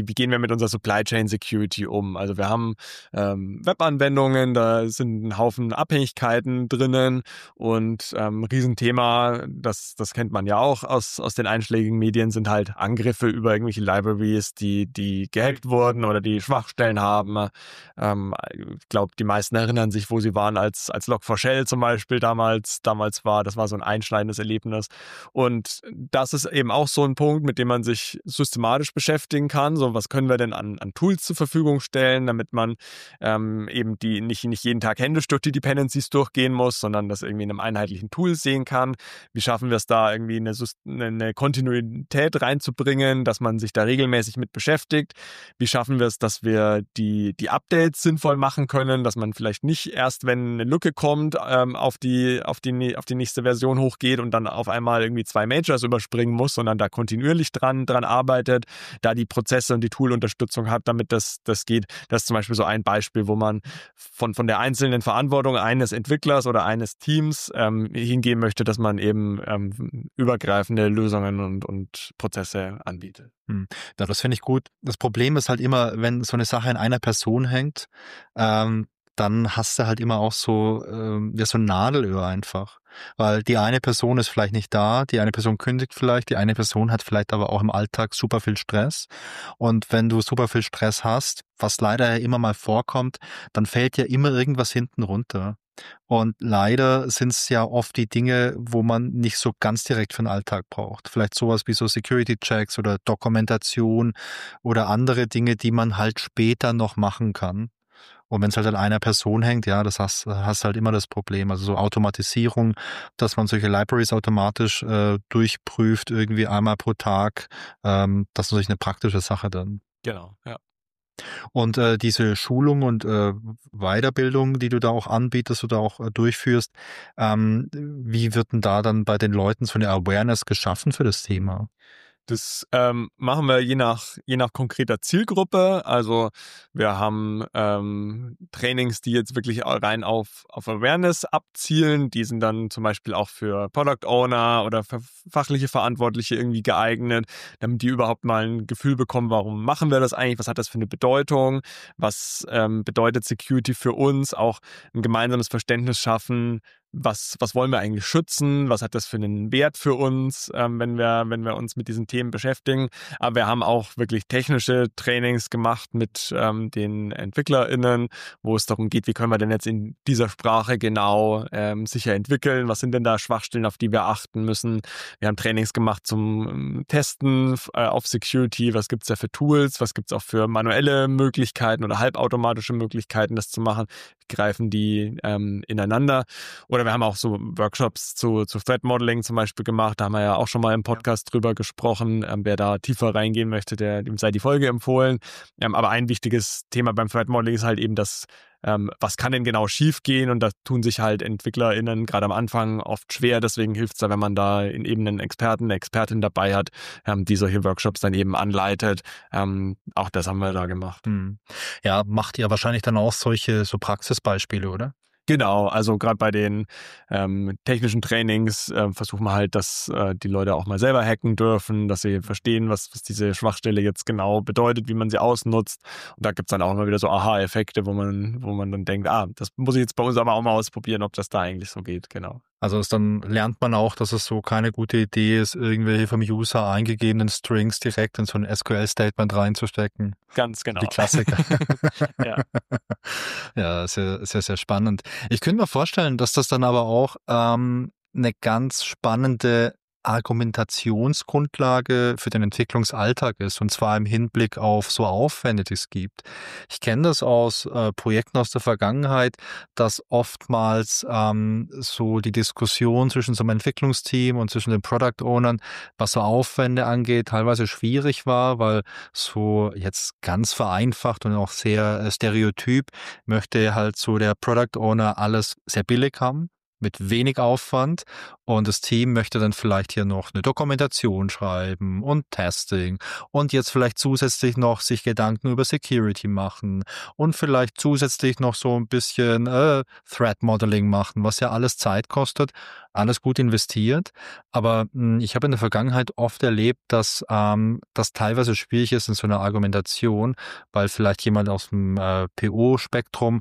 wie, wie gehen wir mit unserer Supply Chain Security um? Also wir haben ähm, Webanwendungen, da sind ein Haufen Abhängigkeiten drinnen und ähm, Riesenthema, das, das kennt man ja auch aus, aus den einschlägigen Medien, sind halt Angriffe über irgendwelche Libraries, die, die gehackt wurden oder die Schwachstellen haben. Ähm, ich glaube, die meisten erinnern sich, wo sie waren, als, als Log four Shell zum Beispiel damals, damals war. Das war so ein einschneidendes Erlebnis. Und das ist eben auch so ein Punkt, mit dem man sich systematisch beschäftigen kann. So, was können wir denn an, an Tools zur Verfügung stellen, damit man ähm, eben die nicht, nicht jeden Tag händisch durch die Dependencies durchgehen muss, sondern das irgendwie in einem einheitlichen Tool sehen kann. Wie schaffen wir es da irgendwie eine, eine Kontinuität reinzubringen, dass man sich da regelmäßig mit beschäftigt? Wie schaffen wir es, dass wir die, die Updates sinnvoll machen können, dass man vielleicht nicht erst, wenn eine Lücke kommt, ähm, auf die, auf die, auf die nächste Version hochgeht und dann auf einmal irgendwie zwei Majors überspringen muss, sondern da kontinuierlich dran, dran arbeitet, da die Prozesse und die Tool-Unterstützung hat, damit das, das geht. Das ist zum Beispiel so ein Beispiel, wo man von, von der einzelnen Verantwortung eines Entwicklers oder eines Teams ähm, hingehen möchte, dass man eben ähm, übergreifende Lösungen und, und Prozesse anbietet. Hm. Ja, das finde ich gut. Das Problem ist halt immer, wenn so eine Sache in einer Person hängt, ähm, dann hast du halt immer auch so, ähm, ja, so ein Nadelöhr einfach. Weil die eine Person ist vielleicht nicht da, die eine Person kündigt vielleicht, die eine Person hat vielleicht aber auch im Alltag super viel Stress. Und wenn du super viel Stress hast, was leider ja immer mal vorkommt, dann fällt ja immer irgendwas hinten runter. Und leider sind es ja oft die Dinge, wo man nicht so ganz direkt für den Alltag braucht. Vielleicht sowas wie so Security-Checks oder Dokumentation oder andere Dinge, die man halt später noch machen kann. Und wenn es halt an einer Person hängt, ja, das hast, hast halt immer das Problem. Also so Automatisierung, dass man solche Libraries automatisch äh, durchprüft, irgendwie einmal pro Tag, ähm, das ist natürlich eine praktische Sache dann. Genau, ja. Und äh, diese Schulung und äh, Weiterbildung, die du da auch anbietest oder auch äh, durchführst, ähm, wie wird denn da dann bei den Leuten so eine Awareness geschaffen für das Thema? Das ähm, machen wir je nach, je nach konkreter Zielgruppe. Also wir haben ähm, Trainings, die jetzt wirklich rein auf, auf Awareness abzielen. Die sind dann zum Beispiel auch für Product Owner oder für fachliche Verantwortliche irgendwie geeignet, damit die überhaupt mal ein Gefühl bekommen, warum machen wir das eigentlich, was hat das für eine Bedeutung, was ähm, bedeutet Security für uns, auch ein gemeinsames Verständnis schaffen, Was, was wollen wir eigentlich schützen? Was hat das für einen Wert für uns, ähm, wenn wir, wenn wir uns mit diesen Themen beschäftigen? Aber wir haben auch wirklich technische Trainings gemacht mit ähm, den EntwicklerInnen, wo es darum geht, wie können wir denn jetzt in dieser Sprache genau ähm, sicher entwickeln? Was sind denn da Schwachstellen, auf die wir achten müssen? Wir haben Trainings gemacht zum ähm, Testen äh, auf Security. Was gibt's da für Tools? Was gibt's auch für manuelle Möglichkeiten oder halbautomatische Möglichkeiten, das zu machen? Wie greifen die ähm, ineinander? Oder wir haben auch so Workshops zu, zu Threat Modeling zum Beispiel gemacht. Da haben wir ja auch schon mal im Podcast drüber gesprochen. Ähm, wer da tiefer reingehen möchte, der, dem sei die Folge empfohlen. Ähm, aber ein wichtiges Thema beim Threat Modeling ist halt eben das, ähm, was kann denn genau schief gehen? Und da tun sich halt EntwicklerInnen gerade am Anfang oft schwer. Deswegen hilft es da, wenn man da in eben einen Experten, eine Expertin dabei hat, ähm, die solche Workshops dann eben anleitet. Ähm, auch das haben wir da gemacht. Hm. Ja, macht ihr wahrscheinlich dann auch solche so Praxisbeispiele, oder? Genau, also gerade bei den ähm, technischen Trainings äh, versuchen wir halt, dass äh, die Leute auch mal selber hacken dürfen, dass sie verstehen, was, was diese Schwachstelle jetzt genau bedeutet, wie man sie ausnutzt. Und da gibt's dann auch immer wieder so Aha-Effekte, wo man, wo man dann denkt, ah, das muss ich jetzt bei uns aber auch mal ausprobieren, ob das da eigentlich so geht, genau. Also es dann lernt man auch, dass es so keine gute Idee ist, irgendwelche vom User eingegebenen Strings direkt in so ein S Q L-Statement reinzustecken. Ganz genau. Die Klassiker. Ja. Ja, sehr, sehr, sehr spannend. Ich könnte mir vorstellen, dass das dann aber auch ähm, eine ganz spannende Argumentationsgrundlage für den Entwicklungsalltag ist, und zwar im Hinblick auf so Aufwände, die es gibt. Ich kenne das aus äh, Projekten aus der Vergangenheit, dass oftmals ähm, so die Diskussion zwischen so einem Entwicklungsteam und zwischen den Product Ownern, was so Aufwände angeht, teilweise schwierig war, weil so jetzt ganz vereinfacht und auch sehr äh, stereotyp möchte halt so der Product Owner alles sehr billig haben. mit wenig Aufwand und das Team möchte dann vielleicht hier noch eine Dokumentation schreiben und Testing und jetzt vielleicht zusätzlich noch sich Gedanken über Security machen und vielleicht zusätzlich noch so ein bisschen äh, Threat Modeling machen, was ja alles Zeit kostet, alles gut investiert. Aber mh, ich habe in der Vergangenheit oft erlebt, dass ähm, das teilweise schwierig ist in so einer Argumentation, weil vielleicht jemand aus dem äh, P O-Spektrum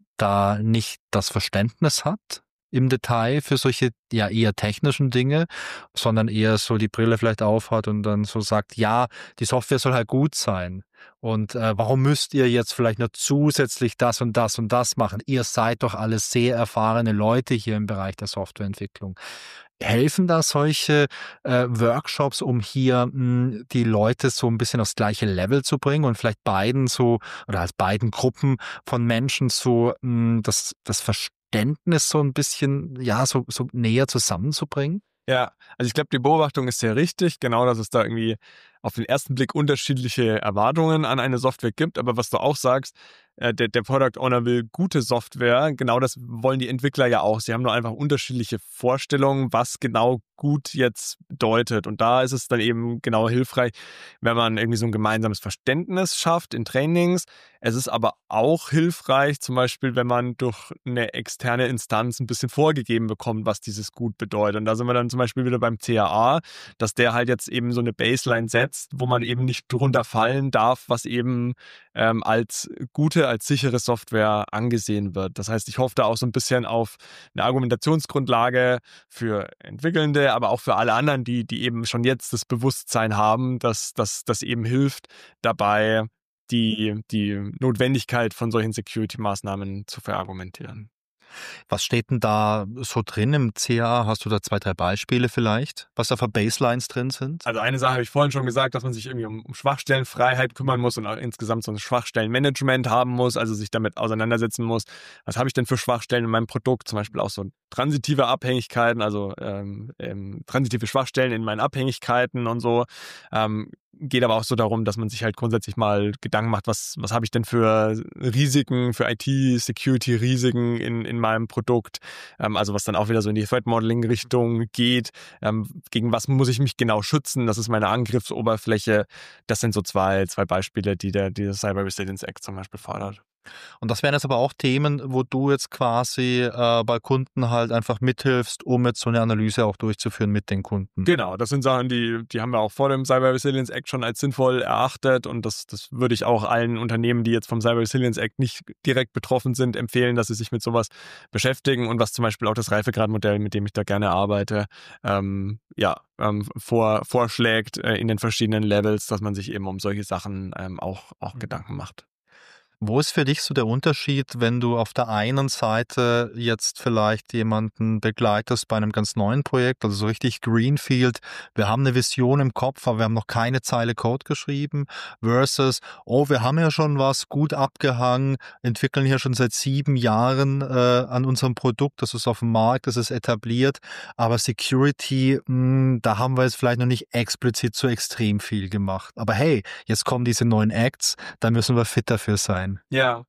da nicht das Verständnis hat im Detail für solche ja eher technischen Dinge, sondern eher so die Brille vielleicht aufhat und dann so sagt, ja, die Software soll halt gut sein. Und äh, warum müsst ihr jetzt vielleicht noch zusätzlich das und das und das machen? Ihr seid doch alles sehr erfahrene Leute hier im Bereich der Softwareentwicklung. Helfen da solche äh, Workshops, um hier mh, die Leute so ein bisschen aufs gleiche Level zu bringen und vielleicht beiden so oder als beiden Gruppen von Menschen so mh, das, das Verständnis so ein bisschen ja so, so näher zusammenzubringen? Ja, also ich glaube, die Beobachtung ist sehr richtig, genau, dass es da irgendwie auf den ersten Blick unterschiedliche Erwartungen an eine Software gibt. Aber was du auch sagst, äh, der, der Product Owner will gute Software. Genau das wollen die Entwickler ja auch. Sie haben nur einfach unterschiedliche Vorstellungen, was genau gut jetzt bedeutet. Und da ist es dann eben genau hilfreich, wenn man irgendwie so ein gemeinsames Verständnis schafft in Trainings. Es ist aber auch hilfreich, zum Beispiel, wenn man durch eine externe Instanz ein bisschen vorgegeben bekommt, was dieses gut bedeutet. Und da sind wir dann zum Beispiel wieder beim C A A, dass der halt jetzt eben so eine Baseline setzt, wo man eben nicht drunter fallen darf, was eben ähm, als gute, als sichere Software angesehen wird. Das heißt, ich hoffe da auch so ein bisschen auf eine Argumentationsgrundlage für Entwickelnde, aber auch für alle anderen, die, die eben schon jetzt das Bewusstsein haben, dass das eben hilft, dabei die, die Notwendigkeit von solchen Security-Maßnahmen zu verargumentieren. Was steht denn da so drin im C A A? Hast du da zwei, drei Beispiele vielleicht, was da für Baselines drin sind? Also eine Sache habe ich vorhin schon gesagt, dass man sich irgendwie um, um Schwachstellenfreiheit kümmern muss und auch insgesamt so ein Schwachstellenmanagement haben muss, also sich damit auseinandersetzen muss. Was habe ich denn für Schwachstellen in meinem Produkt? Zum Beispiel auch so transitive Abhängigkeiten, also ähm, ähm, transitive Schwachstellen in meinen Abhängigkeiten und so. Ähm, geht aber auch so darum, dass man sich halt grundsätzlich mal Gedanken macht, was, was habe ich denn für Risiken, für I T-Security-Risiken in, in meinem Produkt, ähm, also was dann auch wieder so in die Threat-Modeling-Richtung geht, ähm, gegen was muss ich mich genau schützen, das ist meine Angriffsoberfläche, das sind so zwei, zwei Beispiele, die der, die der Cyber Resilience Act zum Beispiel fordert. Und das wären jetzt aber auch Themen, wo du jetzt quasi äh, bei Kunden halt einfach mithilfst, um jetzt so eine Analyse auch durchzuführen mit den Kunden. Genau, das sind Sachen, die, die haben wir auch vor dem Cyber Resilience Act schon als sinnvoll erachtet und das, das würde ich auch allen Unternehmen, die jetzt vom Cyber Resilience Act nicht direkt betroffen sind, empfehlen, dass sie sich mit sowas beschäftigen und was zum Beispiel auch das Reifegradmodell, mit dem ich da gerne arbeite, ähm, ja, ähm, vor, vorschlägt äh, in den verschiedenen Levels, dass man sich eben um solche Sachen ähm, auch, auch mhm. Gedanken macht. Wo ist für dich so der Unterschied, wenn du auf der einen Seite jetzt vielleicht jemanden begleitest bei einem ganz neuen Projekt, also so richtig Greenfield, wir haben eine Vision im Kopf, aber wir haben noch keine Zeile Code geschrieben, versus, oh, wir haben ja schon was gut abgehangen, entwickeln hier schon seit sieben Jahren äh, an unserem Produkt, das ist auf dem Markt, das ist etabliert, aber Security, mh, da haben wir jetzt vielleicht noch nicht explizit so extrem viel gemacht. Aber hey, jetzt kommen diese neuen Acts, da müssen wir fit dafür sein. Ja,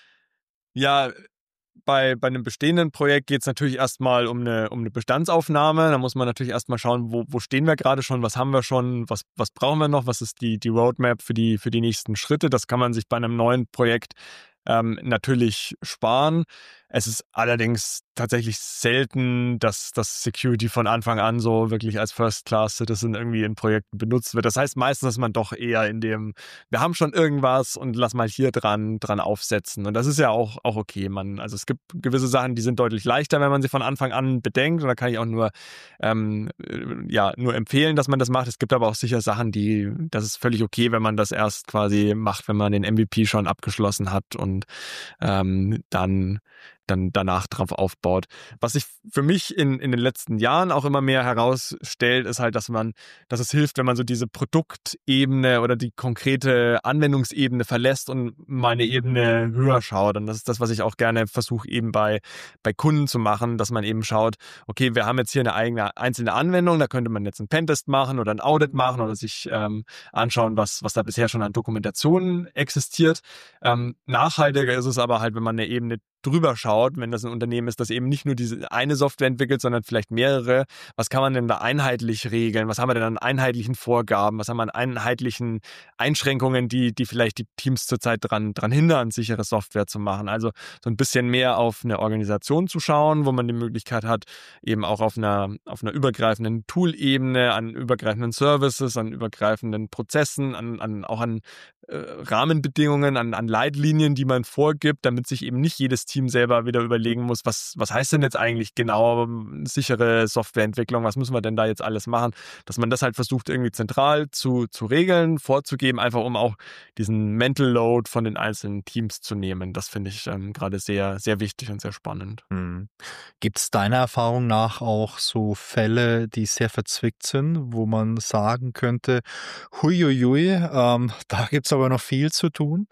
ja, bei, bei einem bestehenden Projekt geht es natürlich erstmal um eine, um eine Bestandsaufnahme. Da muss man natürlich erstmal schauen, wo, wo stehen wir gerade schon, was haben wir schon, was, was brauchen wir noch, was ist die, die Roadmap für die, für die nächsten Schritte. Das kann man sich bei einem neuen Projekt ähm, natürlich sparen. Es ist allerdings tatsächlich selten, dass das Security von Anfang an so wirklich als First-Class-Citizen irgendwie in Projekten benutzt wird. Das heißt meistens, dass man doch eher in dem, wir haben schon irgendwas und lass mal hier dran, dran aufsetzen. Und das ist ja auch, auch okay. Man, also es gibt gewisse Sachen, die sind deutlich leichter, wenn man sie von Anfang an bedenkt. Und da kann ich auch nur, ähm, ja, nur empfehlen, dass man das macht. Es gibt aber auch sicher Sachen, die, das ist völlig okay, wenn man das erst quasi macht, wenn man den M V P schon abgeschlossen hat und ähm, dann dann danach drauf aufbaut. Was sich für mich in, in den letzten Jahren auch immer mehr herausstellt, ist halt, dass man, dass es hilft, wenn man so diese Produktebene oder die konkrete Anwendungsebene verlässt und mal eine Ebene höher schaut. Und das ist das, was ich auch gerne versuche, eben bei, bei Kunden zu machen, dass man eben schaut, okay, wir haben jetzt hier eine eigene einzelne Anwendung, da könnte man jetzt einen Pentest machen oder ein Audit machen oder sich ähm, anschauen, was, was da bisher schon an Dokumentationen existiert. Ähm, nachhaltiger ist es aber halt, wenn man eine Ebene drüber schaut, wenn das ein Unternehmen ist, das eben nicht nur diese eine Software entwickelt, sondern vielleicht mehrere. Was kann man denn da einheitlich regeln? Was haben wir denn an einheitlichen Vorgaben? Was haben wir an einheitlichen Einschränkungen, die, die vielleicht die Teams zurzeit dran, dran hindern, sichere Software zu machen? Also so ein bisschen mehr auf eine Organisation zu schauen, wo man die Möglichkeit hat, eben auch auf einer, auf einer übergreifenden Tool-Ebene, an übergreifenden Services, an übergreifenden Prozessen, an, an, auch an äh, Rahmenbedingungen, an, an Leitlinien, die man vorgibt, damit sich eben nicht jedes Team selber wieder überlegen muss, was, was heißt denn jetzt eigentlich genau sichere Softwareentwicklung, was müssen wir denn da jetzt alles machen, dass man das halt versucht irgendwie zentral zu, zu regeln, vorzugeben, einfach um auch diesen Mental Load von den einzelnen Teams zu nehmen. Das finde ich ähm, gerade sehr, sehr wichtig und sehr spannend. Hm. Gibt es deiner Erfahrung nach auch so Fälle, die sehr verzwickt sind, wo man sagen könnte, huiuiui, ähm, da gibt es aber noch viel zu tun?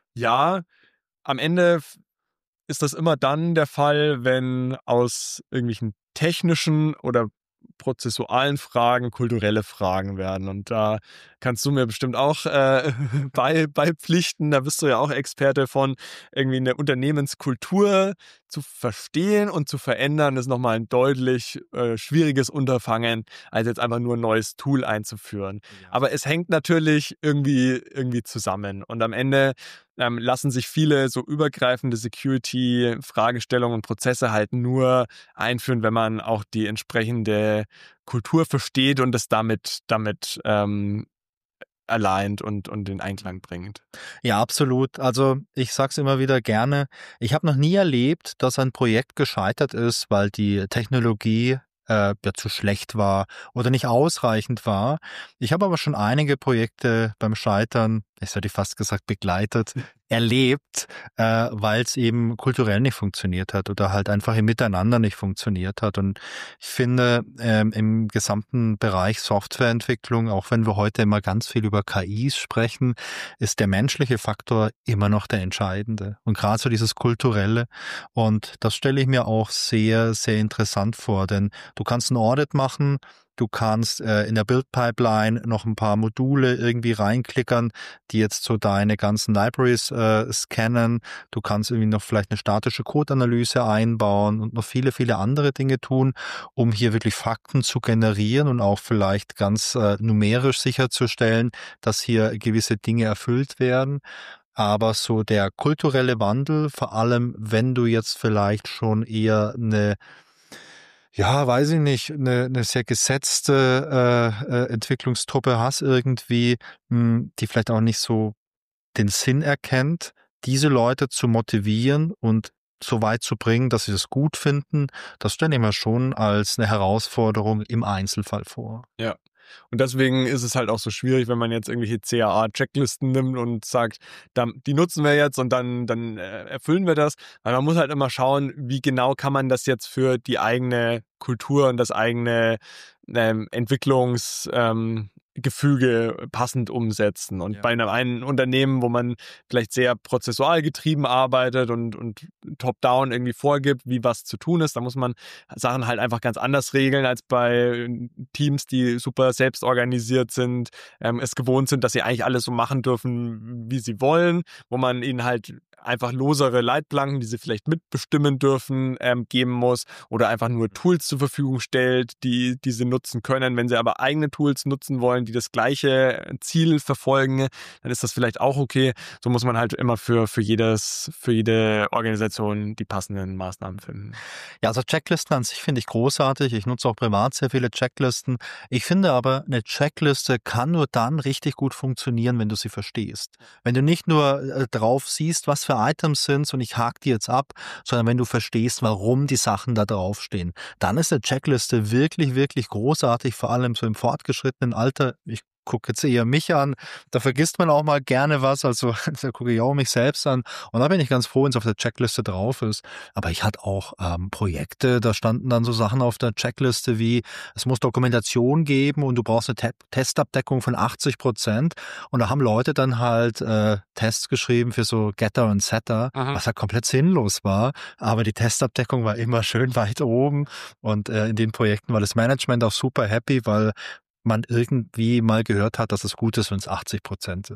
Ja, am Ende ist das immer dann der Fall, wenn aus irgendwelchen technischen oder prozessualen Fragen kulturelle Fragen werden. Und da kannst du mir bestimmt auch äh, bei, beipflichten. Da bist du ja auch Experte von, irgendwie eine Unternehmenskultur zu verstehen und zu verändern, ist nochmal ein deutlich äh, schwieriges Unterfangen, als jetzt einfach nur ein neues Tool einzuführen. Ja. Aber es hängt natürlich irgendwie, irgendwie zusammen. Und am Ende ähm, lassen sich viele so übergreifende Security-Fragestellungen und Prozesse halt nur einführen, wenn man auch die entsprechende Kultur versteht und es damit, damit ähm, aligned und, und in Einklang bringt. Ja, absolut. Also ich sag's immer wieder gerne, ich habe noch nie erlebt, dass ein Projekt gescheitert ist, weil die Technologie äh, ja, zu schlecht war oder nicht ausreichend war. Ich habe aber schon einige Projekte beim Scheitern, ich hätte fast gesagt begleitet, erlebt, äh, weil es eben kulturell nicht funktioniert hat oder halt einfach im Miteinander nicht funktioniert hat. Und ich finde, ähm, im gesamten Bereich Softwareentwicklung, auch wenn wir heute immer ganz viel über K Is sprechen, ist der menschliche Faktor immer noch der entscheidende. Und gerade so dieses Kulturelle. Und das stelle ich mir auch sehr, sehr interessant vor, denn du kannst ein Audit machen, du kannst äh, in der Build-Pipeline noch ein paar Module irgendwie reinklickern, die jetzt so deine ganzen Libraries äh, scannen. Du kannst irgendwie noch vielleicht eine statische Code-Analyse einbauen und noch viele, viele andere Dinge tun, um hier wirklich Fakten zu generieren und auch vielleicht ganz äh, numerisch sicherzustellen, dass hier gewisse Dinge erfüllt werden. Aber so der kulturelle Wandel, vor allem wenn du jetzt vielleicht schon eher eine ja, weiß ich nicht, eine, eine sehr gesetzte äh, äh, Entwicklungstruppe hast irgendwie, mh, die vielleicht auch nicht so den Sinn erkennt, diese Leute zu motivieren und so weit zu bringen, dass sie das gut finden, das stelle ich mir schon als eine Herausforderung im Einzelfall vor. Ja. Und deswegen ist es halt auch so schwierig, wenn man jetzt irgendwelche C A A-Checklisten nimmt und sagt, die nutzen wir jetzt und dann, dann erfüllen wir das. Weil man muss halt immer schauen, wie genau kann man das jetzt für die eigene Kultur und das eigene ähm, Entwicklungs... Ähm, Gefüge passend umsetzen. Und ja. Bei einem einen Unternehmen, wo man vielleicht sehr prozessual getrieben arbeitet und, und top-down irgendwie vorgibt, wie was zu tun ist, da muss man Sachen halt einfach ganz anders regeln als bei Teams, die super selbst organisiert sind, ähm, es gewohnt sind, dass sie eigentlich alles so machen dürfen, wie sie wollen, wo man ihnen halt einfach losere Leitplanken, die sie vielleicht mitbestimmen dürfen, ähm, geben muss oder einfach nur Tools zur Verfügung stellt, die, die sie nutzen können. Wenn sie aber eigene Tools nutzen wollen, die das gleiche Ziel verfolgen, dann ist das vielleicht auch okay. So muss man halt immer für, für jedes, für jede Organisation die passenden Maßnahmen finden. Ja, also Checklisten an sich finde ich großartig. Ich nutze auch privat sehr viele Checklisten. Ich finde aber, eine Checkliste kann nur dann richtig gut funktionieren, wenn du sie verstehst. Wenn du nicht nur äh, drauf siehst, was für Items sind und ich hake die jetzt ab, sondern wenn du verstehst, warum die Sachen da draufstehen, dann ist eine Checkliste wirklich, wirklich großartig, vor allem so im fortgeschrittenen Alter. Ich gucke jetzt eher mich an, da vergisst man auch mal gerne was, also da gucke ich auch mich selbst an und da bin ich ganz froh, wenn es auf der Checkliste drauf ist. Aber ich hatte auch ähm, Projekte, da standen dann so Sachen auf der Checkliste wie, es muss Dokumentation geben und du brauchst eine Te- Testabdeckung von achtzig Prozent und da haben Leute dann halt äh, Tests geschrieben für so Getter und Setter, Aha. was halt komplett sinnlos war, aber die Testabdeckung war immer schön weit oben und äh, in den Projekten war das Management auch super happy, weil man irgendwie mal gehört hat, dass es gut ist, wenn es achtzig Prozent ist.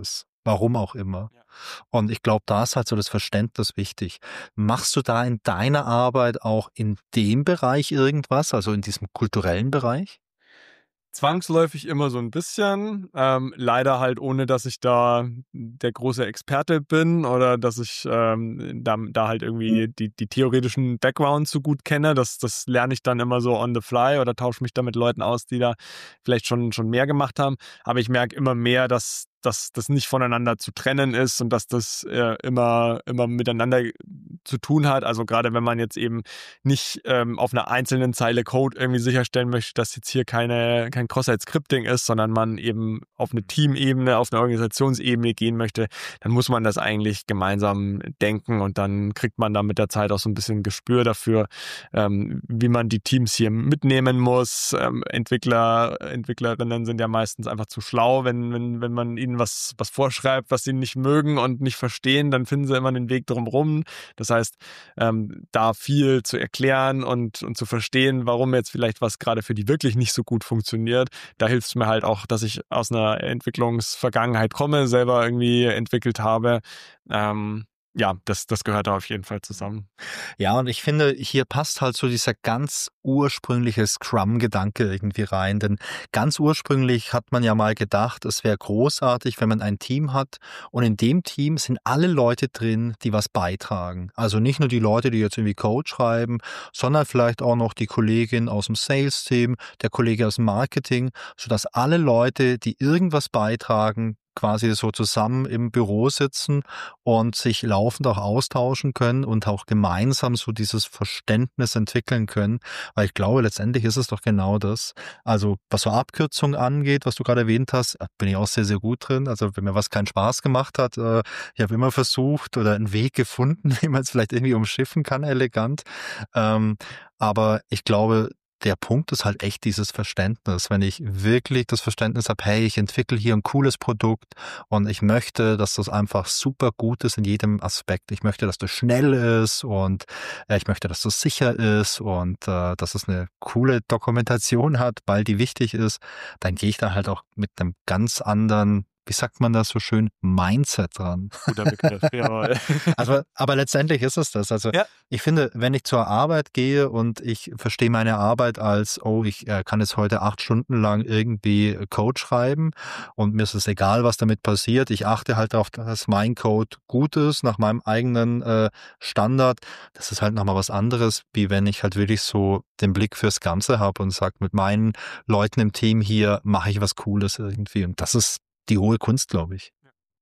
Warum auch immer. Ja. Und ich glaube, da ist halt so das Verständnis wichtig. Machst du da in deiner Arbeit auch in dem Bereich irgendwas, also in diesem kulturellen Bereich? Zwangsläufig immer so ein bisschen, ähm, leider halt ohne, dass ich da der große Experte bin oder dass ich, ähm, da da halt irgendwie die die theoretischen Backgrounds so gut kenne. Das das lerne ich dann immer so on the fly oder tausche mich da mit Leuten aus, die da vielleicht schon schon mehr gemacht haben. Aber ich merke immer mehr, dass dass das nicht voneinander zu trennen ist und dass das, äh, immer immer miteinander zu tun hat. Also, gerade wenn man jetzt eben nicht, ähm, auf einer einzelnen Zeile Code irgendwie sicherstellen möchte, dass jetzt hier keine kein Cross-Site-Scripting ist, sondern man eben auf eine Teamebene, auf eine Organisationsebene gehen möchte, dann muss man das eigentlich gemeinsam denken und dann kriegt man da mit der Zeit auch so ein bisschen Gespür dafür, ähm, wie man die Teams hier mitnehmen muss. Ähm, Entwickler Entwicklerinnen sind ja meistens einfach zu schlau, wenn wenn wenn man ihnen was was vorschreibt, was sie nicht mögen und nicht verstehen, dann finden sie immer einen Weg drum rum. Das heißt, ähm, da viel zu erklären und, und zu verstehen, warum jetzt vielleicht was gerade für die wirklich nicht so gut funktioniert. Da hilft es mir halt auch, dass ich aus einer Entwicklungsvergangenheit komme, selber irgendwie entwickelt habe. Ähm, ja, das, das gehört da auf jeden Fall zusammen. Ja, und ich finde, hier passt halt so dieser ganz ursprüngliche Scrum-Gedanke irgendwie rein. Denn ganz ursprünglich hat man ja mal gedacht, es wäre großartig, wenn man ein Team hat und in dem Team sind alle Leute drin, die was beitragen. Also nicht nur die Leute, die jetzt irgendwie Code schreiben, sondern vielleicht auch noch die Kollegin aus dem Sales-Team, der Kollege aus dem Marketing, sodass alle Leute, die irgendwas beitragen, quasi so zusammen im Büro sitzen und sich laufend auch austauschen können und auch gemeinsam so dieses Verständnis entwickeln können. Weil ich glaube, letztendlich ist es doch genau das. Also was so Abkürzungen angeht, was du gerade erwähnt hast, bin ich auch sehr, sehr gut drin. Also wenn mir was keinen Spaß gemacht hat, äh, ich habe immer versucht oder einen Weg gefunden, wie man es vielleicht irgendwie umschiffen kann, elegant. Ähm, aber ich glaube, der Punkt ist halt echt dieses Verständnis. Wenn ich wirklich das Verständnis habe, hey, ich entwickle hier ein cooles Produkt und ich möchte, dass das einfach super gut ist in jedem Aspekt. Ich möchte, dass das schnell ist und äh, ich möchte, dass das sicher ist und äh, dass es eine coole Dokumentation hat, weil die wichtig ist. Dann gehe ich da halt auch mit einem ganz anderen, wie sagt man das so schön, Mindset dran. Guter Begriff, jawohl. Also, aber letztendlich ist es das. Also Ja, ich finde, wenn ich zur Arbeit gehe und ich verstehe meine Arbeit als, oh, ich äh, kann jetzt heute acht Stunden lang irgendwie Code schreiben und mir ist es egal, was damit passiert. Ich achte halt darauf, dass mein Code gut ist, nach meinem eigenen äh, Standard. Das ist halt nochmal was anderes, wie wenn ich halt wirklich so den Blick fürs Ganze habe und sage, mit meinen Leuten im Team hier mache ich was Cooles irgendwie. Und das ist die hohe Kunst, glaube ich.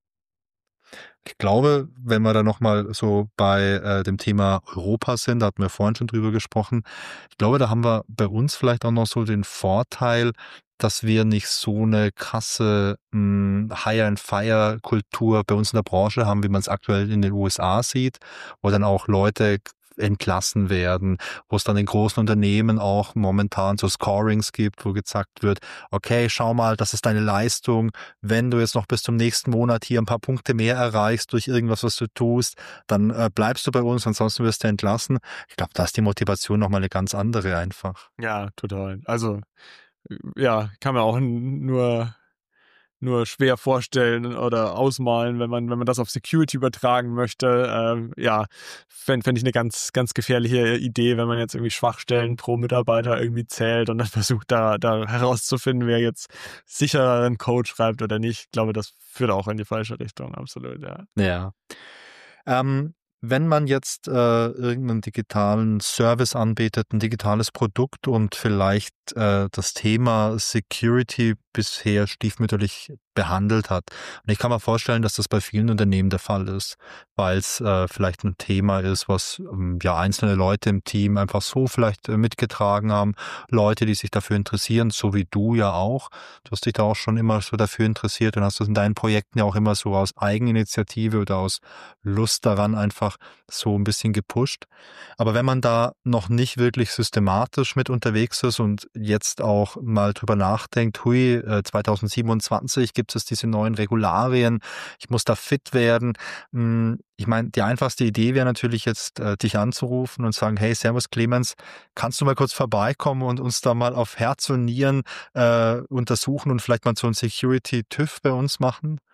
Ich glaube, wenn wir da nochmal so bei äh, dem Thema Europa sind, da hatten wir vorhin schon drüber gesprochen, ich glaube, da haben wir bei uns vielleicht auch noch so den Vorteil, dass wir nicht so eine krasse mh, Hire-and-Fire-Kultur bei uns in der Branche haben, wie man es aktuell in den U S A sieht, wo dann auch Leute entlassen werden, wo es dann in großen Unternehmen auch momentan so Scorings gibt, wo gesagt wird, okay, schau mal, das ist deine Leistung, wenn du jetzt noch bis zum nächsten Monat hier ein paar Punkte mehr erreichst durch irgendwas, was du tust, dann äh, bleibst du bei uns, ansonsten wirst du entlassen. Ich glaube, da ist die Motivation nochmal eine ganz andere einfach. ja, total. Also, ja, kann man auch n- nur nur schwer vorstellen oder ausmalen, wenn man wenn man das auf Security übertragen möchte. Ähm, ja, fände fänd ich eine ganz ganz gefährliche Idee, wenn man jetzt irgendwie Schwachstellen pro Mitarbeiter irgendwie zählt und dann versucht, da da herauszufinden, wer jetzt sicher einen Code schreibt oder nicht. Ich glaube, das führt auch in die falsche Richtung, absolut, ja. Ja. Ähm, wenn man jetzt äh, irgendeinen digitalen Service anbietet, ein digitales Produkt und vielleicht äh, das Thema Security bisher stiefmütterlich behandelt hat. Und ich kann mir vorstellen, dass das bei vielen Unternehmen der Fall ist, weil es äh, vielleicht ein Thema ist, was ähm, ja einzelne Leute im Team einfach so vielleicht äh, mitgetragen haben, Leute, die sich dafür interessieren, so wie du ja auch. Du hast dich da auch schon immer so dafür interessiert und hast das in deinen Projekten ja auch immer so aus Eigeninitiative oder aus Lust daran einfach so ein bisschen gepusht. Aber wenn man da noch nicht wirklich systematisch mit unterwegs ist und jetzt auch mal drüber nachdenkt, hui, äh, zwanzig siebenundzwanzig gibt es diese neuen Regularien, ich muss da fit werden. Hm, Ich meine, die einfachste Idee wäre natürlich jetzt, äh, dich anzurufen und sagen, hey, Servus Clemens, kannst du mal kurz vorbeikommen und uns da mal auf Herz und Nieren äh, untersuchen und vielleicht mal so ein Security-TÜV bei uns machen?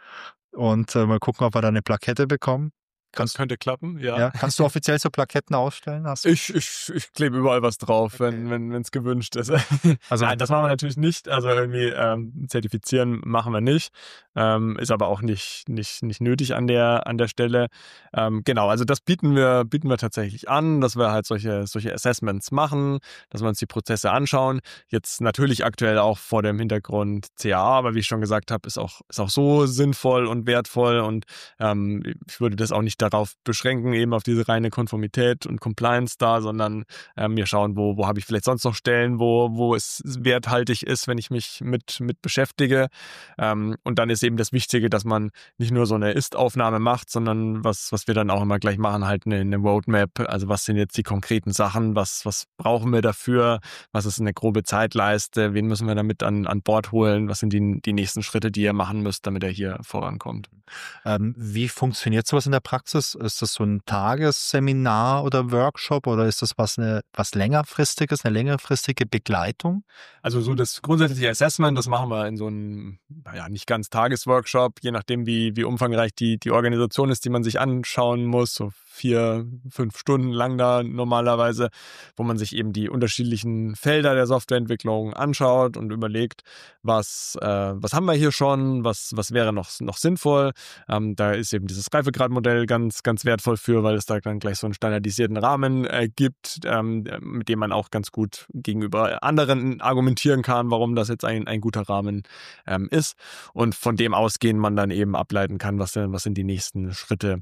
und äh, mal gucken, ob wir da eine Plakette bekommen. Das könnte klappen, ja. ja. Kannst du offiziell so Plaketten ausstellen? Hast du? Ich, ich, ich klebe überall was drauf, okay. wenn wenn wenn, es gewünscht ist. Also nein, das machen wir natürlich nicht. Also irgendwie ähm, zertifizieren machen wir nicht. Ähm, ist aber auch nicht nicht nicht nötig an der an der Stelle. Ähm, genau, also das bieten wir bieten wir tatsächlich an, dass wir halt solche solche Assessments machen, dass wir uns die Prozesse anschauen. Jetzt natürlich aktuell auch vor dem Hintergrund C A A, aber wie ich schon gesagt habe, ist auch ist auch so sinnvoll und wertvoll und ähm, ich würde das auch nicht darauf beschränken, eben auf diese reine Konformität und Compliance da, sondern ähm, wir schauen, wo, wo habe ich vielleicht sonst noch Stellen, wo, wo es werthaltig ist, wenn ich mich mit, mit beschäftige. Ähm, und dann ist eben das Wichtige, dass man nicht nur so eine Ist-Aufnahme macht, sondern was, was wir dann auch immer gleich machen, halt eine, eine Roadmap. Also was sind jetzt die konkreten Sachen, was, was brauchen wir dafür, was ist eine grobe Zeitleiste, wen müssen wir damit an, an Bord holen, was sind die, die nächsten Schritte, die ihr machen müsst, damit er hier vorankommt. Ähm, wie funktioniert sowas in der Praxis? Ist das so ein Tagesseminar oder Workshop oder ist das was, eine, was längerfristiges, eine längerfristige Begleitung? Also so das grundsätzliche Assessment, das machen wir in so einem, naja, nicht ganz Tagesworkshop, je nachdem wie, wie umfangreich die, die Organisation ist, die man sich anschauen muss, so vier, fünf Stunden lang da normalerweise, wo man sich eben die unterschiedlichen Felder der Softwareentwicklung anschaut und überlegt, was, äh, was haben wir hier schon, was, was wäre noch, noch sinnvoll. Ähm, da ist eben dieses Reifegradmodell ganz, ganz wertvoll für, weil es da dann gleich so einen standardisierten Rahmen äh, gibt, ähm, mit dem man auch ganz gut gegenüber anderen argumentieren kann, warum das jetzt ein, ein guter Rahmen ähm, ist. Und von dem ausgehend man dann eben ableiten kann, was, was sind die nächsten Schritte.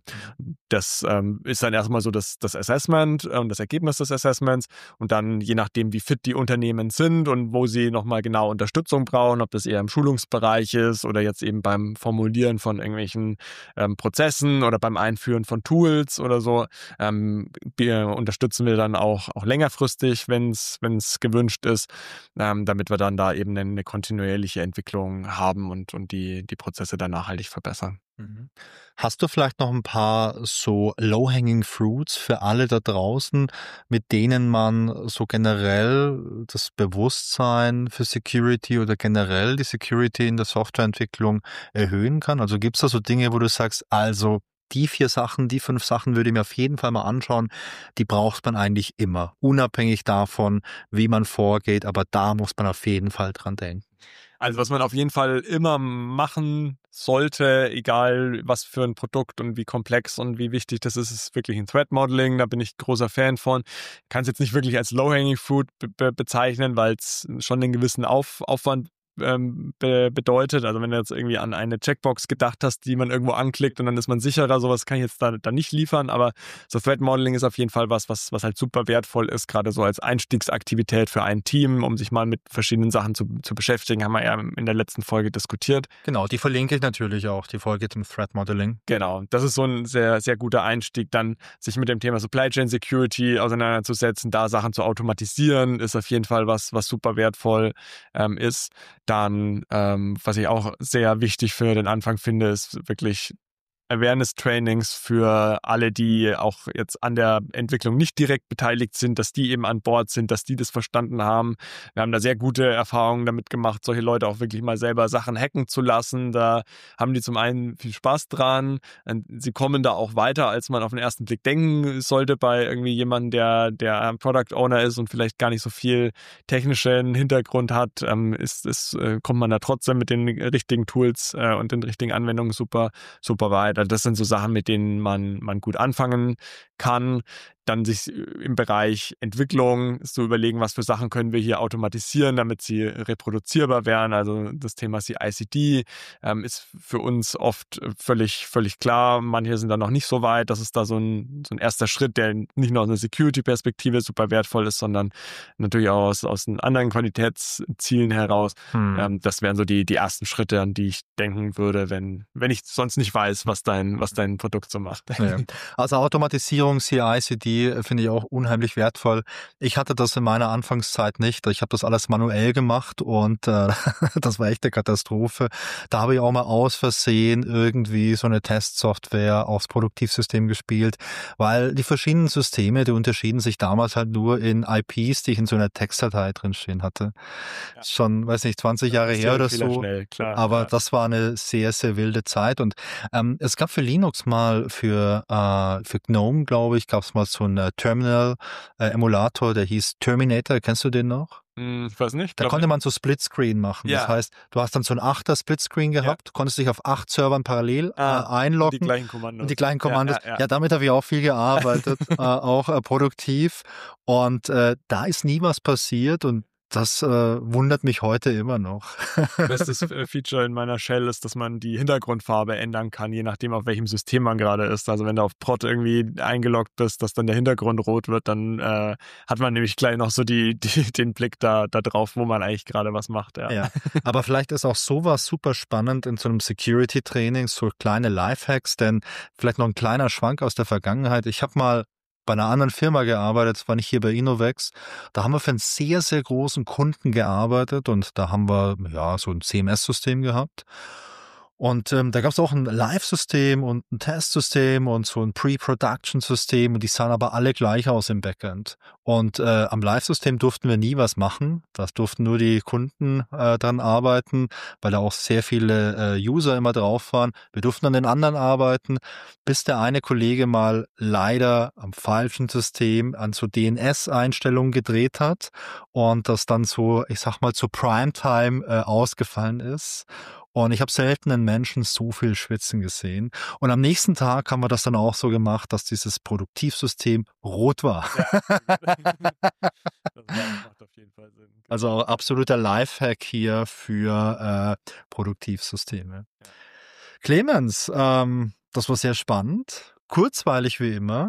Das ähm, ist dann erstmal so das, das Assessment und das Ergebnis des Assessments und dann je nachdem, wie fit die Unternehmen sind und wo sie nochmal genau Unterstützung brauchen, ob das eher im Schulungsbereich ist oder jetzt eben beim Formulieren von irgendwelchen ähm, Prozessen oder beim Einführen von Tools oder so, ähm, wir, unterstützen wir dann auch, auch längerfristig, wenn es gewünscht ist, ähm, damit wir dann da eben eine, eine kontinuierliche Entwicklung haben und, und die, die Prozesse dann nachhaltig verbessern. Hast du vielleicht noch ein paar so low-hanging fruits für alle da draußen, mit denen man so generell das Bewusstsein für Security oder generell die Security in der Softwareentwicklung erhöhen kann? Also gibt es da so Dinge, wo du sagst, also die vier Sachen, die fünf Sachen würde ich mir auf jeden Fall mal anschauen, die braucht man eigentlich immer, unabhängig davon, wie man vorgeht, aber da muss man auf jeden Fall dran denken. Also was man auf jeden Fall immer machen sollte, egal was für ein Produkt und wie komplex und wie wichtig das ist, ist wirklich ein Threat Modeling. Da bin ich großer Fan von. Ich kann es jetzt nicht wirklich als Low-Hanging Fruit be- be- bezeichnen, weil es schon einen gewissen Auf- Aufwand ähm, be- bedeutet. Also wenn du jetzt irgendwie an eine Checkbox gedacht hast, die man irgendwo anklickt und dann ist man sicherer, sowas kann ich jetzt da, da nicht liefern, aber so Threat Modeling ist auf jeden Fall was, was, was halt super wertvoll ist, gerade so als Einstiegsaktivität für ein Team, um sich mal mit verschiedenen Sachen zu, zu beschäftigen, haben wir ja in der letzten Folge diskutiert. Genau, die verlinke ich natürlich auch, die Folge zum Threat Modeling. Genau, das ist so ein sehr, sehr guter Einstieg, dann sich mit dem Thema Supply Chain Security auseinanderzusetzen, da Sachen zu automatisieren, ist auf jeden Fall was, was super wertvoll ähm, ist. Dann, ähm, was ich auch sehr wichtig für den Anfang finde, ist wirklich Awareness-Trainings für alle, die auch jetzt an der Entwicklung nicht direkt beteiligt sind, dass die eben an Bord sind, dass die das verstanden haben. Wir haben da sehr gute Erfahrungen damit gemacht, solche Leute auch wirklich mal selber Sachen hacken zu lassen. Da haben die zum einen viel Spaß dran. Sie kommen da auch weiter, als man auf den ersten Blick denken sollte bei irgendwie jemandem, der, der Product Owner ist und vielleicht gar nicht so viel technischen Hintergrund hat. Ähm, ist, ist, äh, kommt man da trotzdem mit den richtigen Tools äh, und den richtigen Anwendungen super, super weit. Das sind so Sachen, mit denen man, man gut anfangen kann. Dann sich im Bereich Entwicklung zu überlegen, was für Sachen können wir hier automatisieren, damit sie reproduzierbar werden. Also das Thema C I C D ähm, ist für uns oft völlig, völlig klar. Manche sind da noch nicht so weit. Das ist da so ein, so ein erster Schritt, der nicht nur aus einer Security-Perspektive super wertvoll ist, sondern natürlich auch aus, aus den anderen Qualitätszielen heraus. Hm. Ähm, das wären so die, die ersten Schritte, an die ich denken würde, wenn, wenn ich sonst nicht weiß, was dein, was dein Produkt so macht. Ja. Also Automatisierung, C I C D Security finde ich auch unheimlich wertvoll. Ich hatte das in meiner Anfangszeit nicht. Ich habe das alles manuell gemacht und äh, das war echt eine Katastrophe. Da habe ich auch mal aus Versehen irgendwie so eine Testsoftware aufs Produktivsystem gespielt, weil die verschiedenen Systeme, die unterschieden sich damals halt nur in I Ps, die ich in so einer Textdatei drinstehen hatte. Ja. Schon, weiß nicht, zwanzig Jahre her oder so. Schnell, klar, aber ja. Das war eine sehr, sehr wilde Zeit. Und ähm, es gab für Linux mal, für, äh, für GNOME, glaube ich, gab es mal so einen äh, Terminal-Emulator, äh, der hieß Terminator. Kennst du den noch? Ich weiß nicht. Da konnte man so Splitscreen machen. Ja. Das heißt, du hast dann so ein Achter Splitscreen gehabt, ja. konntest dich auf acht Servern parallel ah, äh, einloggen. Und die gleichen Kommandos. Und die gleichen Kommandos. Ja, ja, ja. ja damit habe ich auch viel gearbeitet, äh, auch äh, produktiv. Und äh, da ist nie was passiert und das äh, wundert mich heute immer noch. Bestes Feature in meiner Shell ist, dass man die Hintergrundfarbe ändern kann, je nachdem, auf welchem System man gerade ist. Also wenn du auf Prod irgendwie eingeloggt bist, dass dann der Hintergrund rot wird, dann äh, hat man nämlich gleich noch so die, die, den Blick da, da drauf, wo man eigentlich gerade was macht. Ja. ja, aber vielleicht ist auch sowas super spannend in so einem Security-Training, so kleine Lifehacks, denn vielleicht noch ein kleiner Schwank aus der Vergangenheit. Ich habe mal bei einer anderen Firma gearbeitet, das war nicht hier bei Innovex. Da haben wir für einen sehr, sehr großen Kunden gearbeitet und da haben wir ja so ein C M S-System gehabt. Und ähm, da gab es auch ein Live-System und ein Testsystem und so ein Pre-Production-System und die sahen aber alle gleich aus im Backend. Und äh, am Live-System durften wir nie was machen. Das durften nur die Kunden äh, dran arbeiten, weil da auch sehr viele äh, User immer drauf waren. Wir durften an den anderen arbeiten, bis der eine Kollege mal leider am falschen System an so D N S-Einstellungen gedreht hat und das dann so, ich sag mal, zu Primetime äh, ausgefallen ist. Und ich habe selten einen Menschen so viel schwitzen gesehen. Und am nächsten Tag haben wir das dann auch so gemacht, dass dieses Produktivsystem rot war. Ja. Das macht auf jeden Fall Sinn. Also auch absoluter Lifehack hier für äh, Produktivsysteme. Ja. Clemens, ähm, das war sehr spannend, kurzweilig wie immer.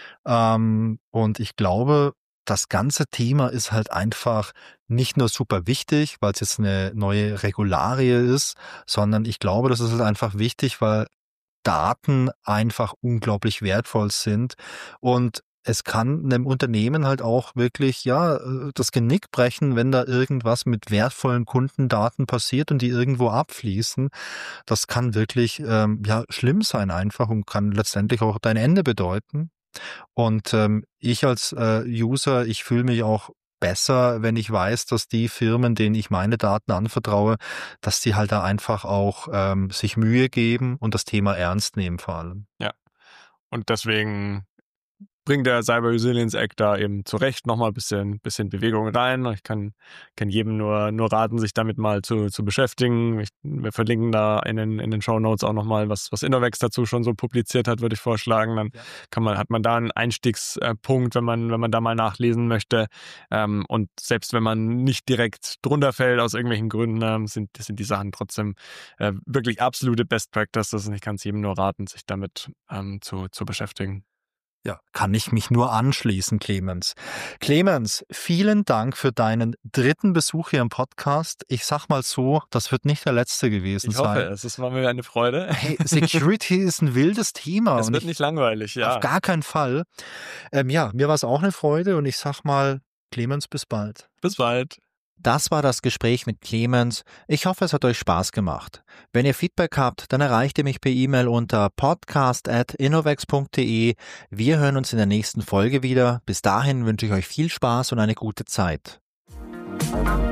Ähm, und ich glaube, das ganze Thema ist halt einfach nicht nur super wichtig, weil es jetzt eine neue Regularie ist, sondern ich glaube, das ist halt einfach wichtig, weil Daten einfach unglaublich wertvoll sind und es kann einem Unternehmen halt auch wirklich, ja, das Genick brechen, wenn da irgendwas mit wertvollen Kundendaten passiert und die irgendwo abfließen. Das kann wirklich, ähm, ja, schlimm sein einfach und kann letztendlich auch dein Ende bedeuten. Und ähm, ich als äh, User, ich fühle mich auch besser, wenn ich weiß, dass die Firmen, denen ich meine Daten anvertraue, dass die halt da einfach auch ähm, sich Mühe geben und das Thema ernst nehmen vor allem. Ja, und deswegen bringt der Cyber Resilience Act da eben zu Recht nochmal ein bisschen, bisschen Bewegung rein. Ich kann, kann jedem nur, nur raten, sich damit mal zu, zu beschäftigen. Ich, wir verlinken da in den, in den Shownotes auch nochmal, was, was Innovex dazu schon so publiziert hat, würde ich vorschlagen. Dann kann man, hat man da einen Einstiegspunkt, wenn man, wenn man da mal nachlesen möchte. Und selbst wenn man nicht direkt drunter fällt, aus irgendwelchen Gründen, sind, sind die Sachen trotzdem wirklich absolute Best Practices. Und ich kann es jedem nur raten, sich damit ähm, zu, zu beschäftigen. Ja, kann ich mich nur anschließen, Clemens. Clemens, vielen Dank für deinen dritten Besuch hier im Podcast. Ich sag mal so, das wird nicht der letzte gewesen ich hoffe, sein. Es ist mal mir eine Freude. Hey, Security ist ein wildes Thema. Es wird nicht langweilig, ja. Auf gar keinen Fall. Ähm, ja, mir war es auch eine Freude und ich sag mal, Clemens, bis bald. Bis bald. Das war das Gespräch mit Clemens. Ich hoffe, es hat euch Spaß gemacht. Wenn ihr Feedback habt, dann erreicht ihr mich per E-Mail unter podcast at innovex punkt de. Wir hören uns in der nächsten Folge wieder. Bis dahin wünsche ich euch viel Spaß und eine gute Zeit.